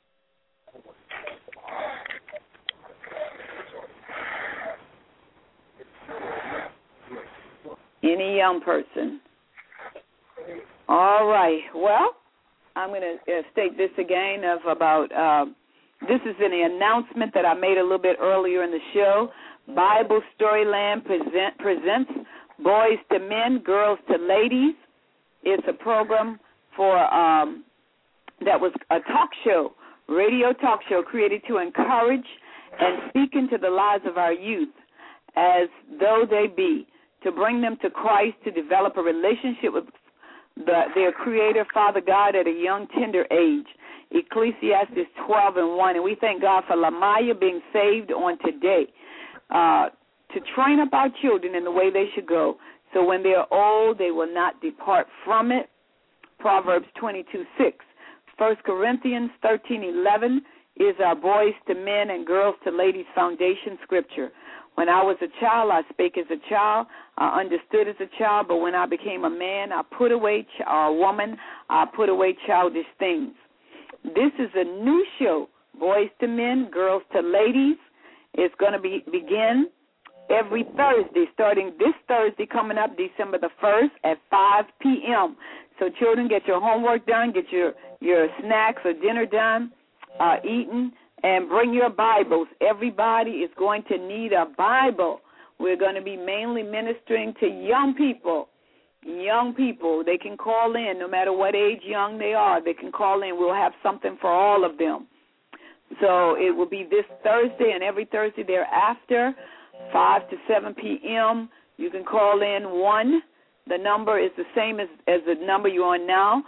Any young person? All right. Well, I'm going to state this again this is an announcement that I made a little bit earlier in the show. Bible Storyland presents Boys to Men, Girls to Ladies. It's a program for that was a talk show, radio talk show created to encourage and speak into the lives of our youth as though they be, to bring them to Christ, to develop a relationship with their Creator, Father God, at a young, tender age. Ecclesiastes 12:1. And we thank God for Lamaya being saved on today. To train up our children in the way they should go, so when they are old, they will not depart from it. Proverbs 22:6. 1 Corinthians 13:11 is our Boys to Men and Girls to Ladies foundation scripture. When I was a child, I spake as a child, I understood as a child, but when I became a man, I put away, a woman, I put away childish things. This is a new show, Boys to Men, Girls to Ladies. It's going to begin every Thursday, starting this Thursday coming up, December the 1st at 5 p.m. So children, get your homework done, get your snacks or dinner done, eaten, and bring your Bibles. Everybody is going to need a Bible. We're going to be mainly ministering to young people. Young people, they can call in no matter what age young they are. They can call in. We'll have something for all of them. So it will be this Thursday and every Thursday thereafter, 5 to 7 p.m. You can call in 1. The number is the same as the number you're on now,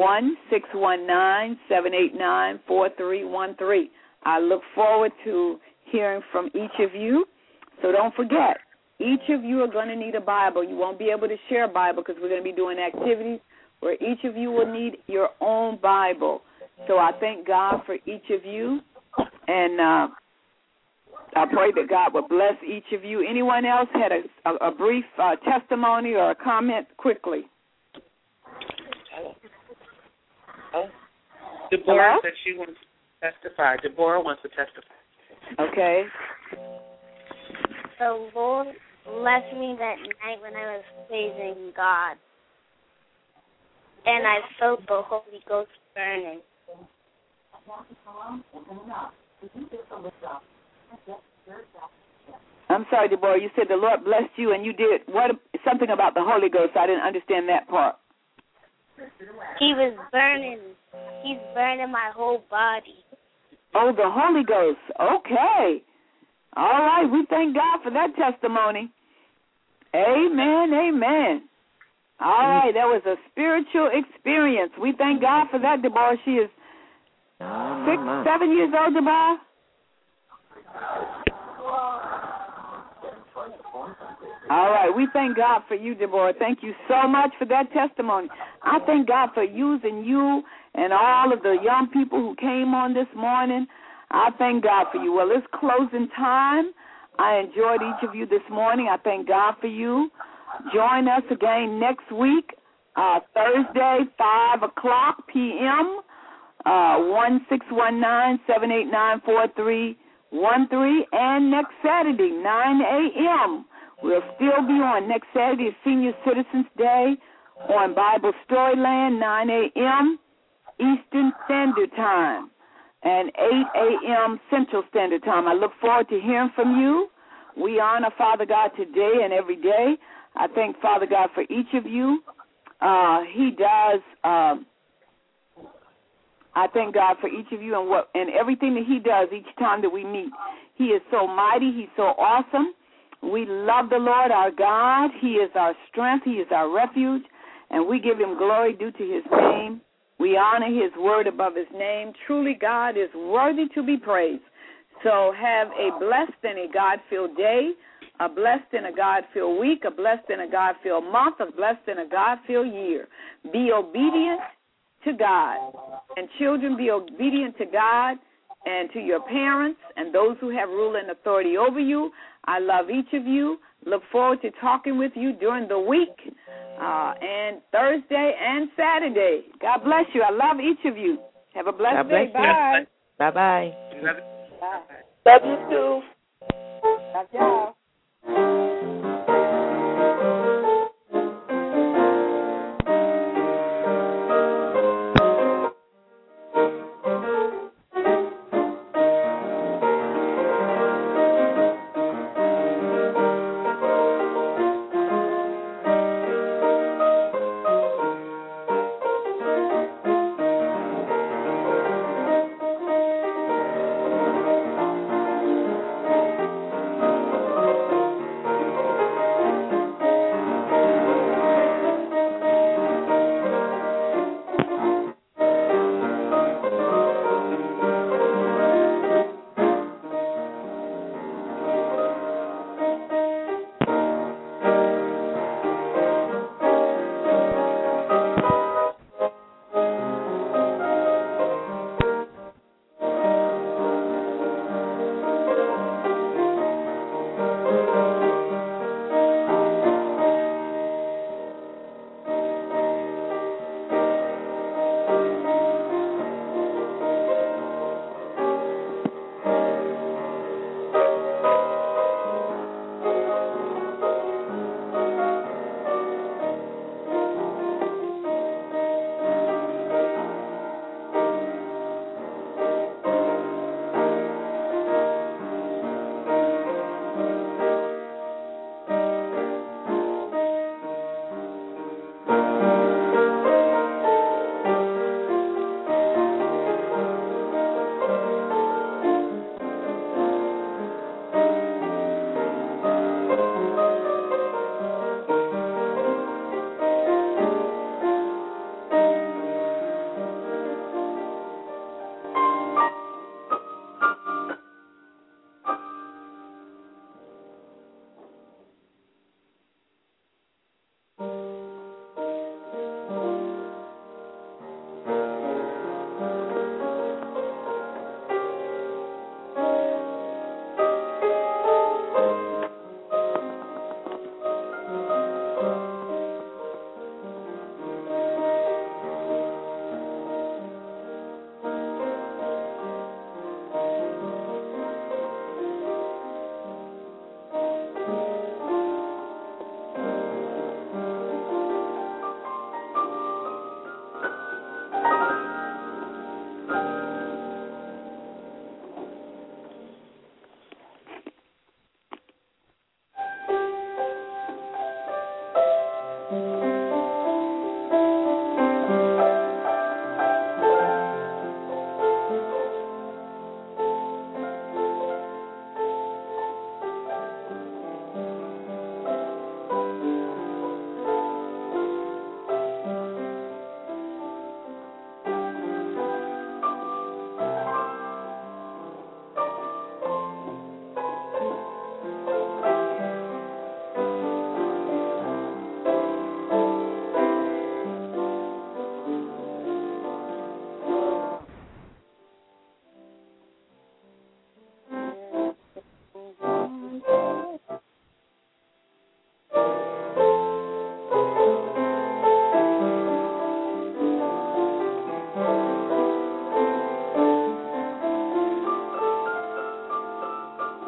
1-619-789-4313. I look forward to hearing from each of you. So don't forget, each of you are going to need a Bible. You won't be able to share a Bible because we're going to be doing activities where each of you will need your own Bible. So I thank God for each of you, and I pray that God will bless each of you. Anyone else had a brief testimony or a comment quickly? Deborah said she wants to testify. Deborah wants to testify. Okay. The Lord blessed me that night when I was praising God, and I felt the Holy Ghost burning. I'm sorry, Deborah. You said the Lord blessed you, and you did what? Something about the Holy Ghost. I didn't understand that part. He was burning. He's burning my whole body. Oh, the Holy Ghost. Okay. All right. We thank God for that testimony. Amen. Amen. All right. That was a spiritual experience. We thank God for that, Deborah. She is 7 years old, Deborah. All right. We thank God for you, Deborah. Thank you so much for that testimony. I thank God for using you and all of the young people who came on this morning. I thank God for you. Well, it's closing time. I enjoyed each of you this morning. I thank God for you. Join us again next week, Thursday, 5 o'clock p.m., 1-619-789-4313, and next Saturday, 9 a.m. We'll still be on next Saturday, Senior Citizens Day, on Bible Storyland, 9 a.m. Eastern Standard Time and 8 a.m. Central Standard Time. I look forward to hearing from you. We honor Father God today and every day. I thank Father God for each of you. He does. I thank God for each of you and everything that He does each time that we meet. He is so mighty. He's so awesome. We love the Lord our God. He is our strength. He is our refuge, and we give Him glory due to His name. We honor His word above His name. Truly, God is worthy to be praised. So have a blessed and a God-filled day, a blessed and a God-filled week, a blessed and a God-filled month, a blessed and a God-filled year. Be obedient to God. And children, be obedient to God and to your parents and those who have rule and authority over you. I love each of you. Look forward to talking with you during the week and Thursday and Saturday. God bless you. I love each of you. Have a blessed day. Bye. Bye-bye. Bye. Love you too. Love y'all.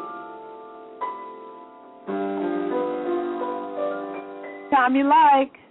Time you like.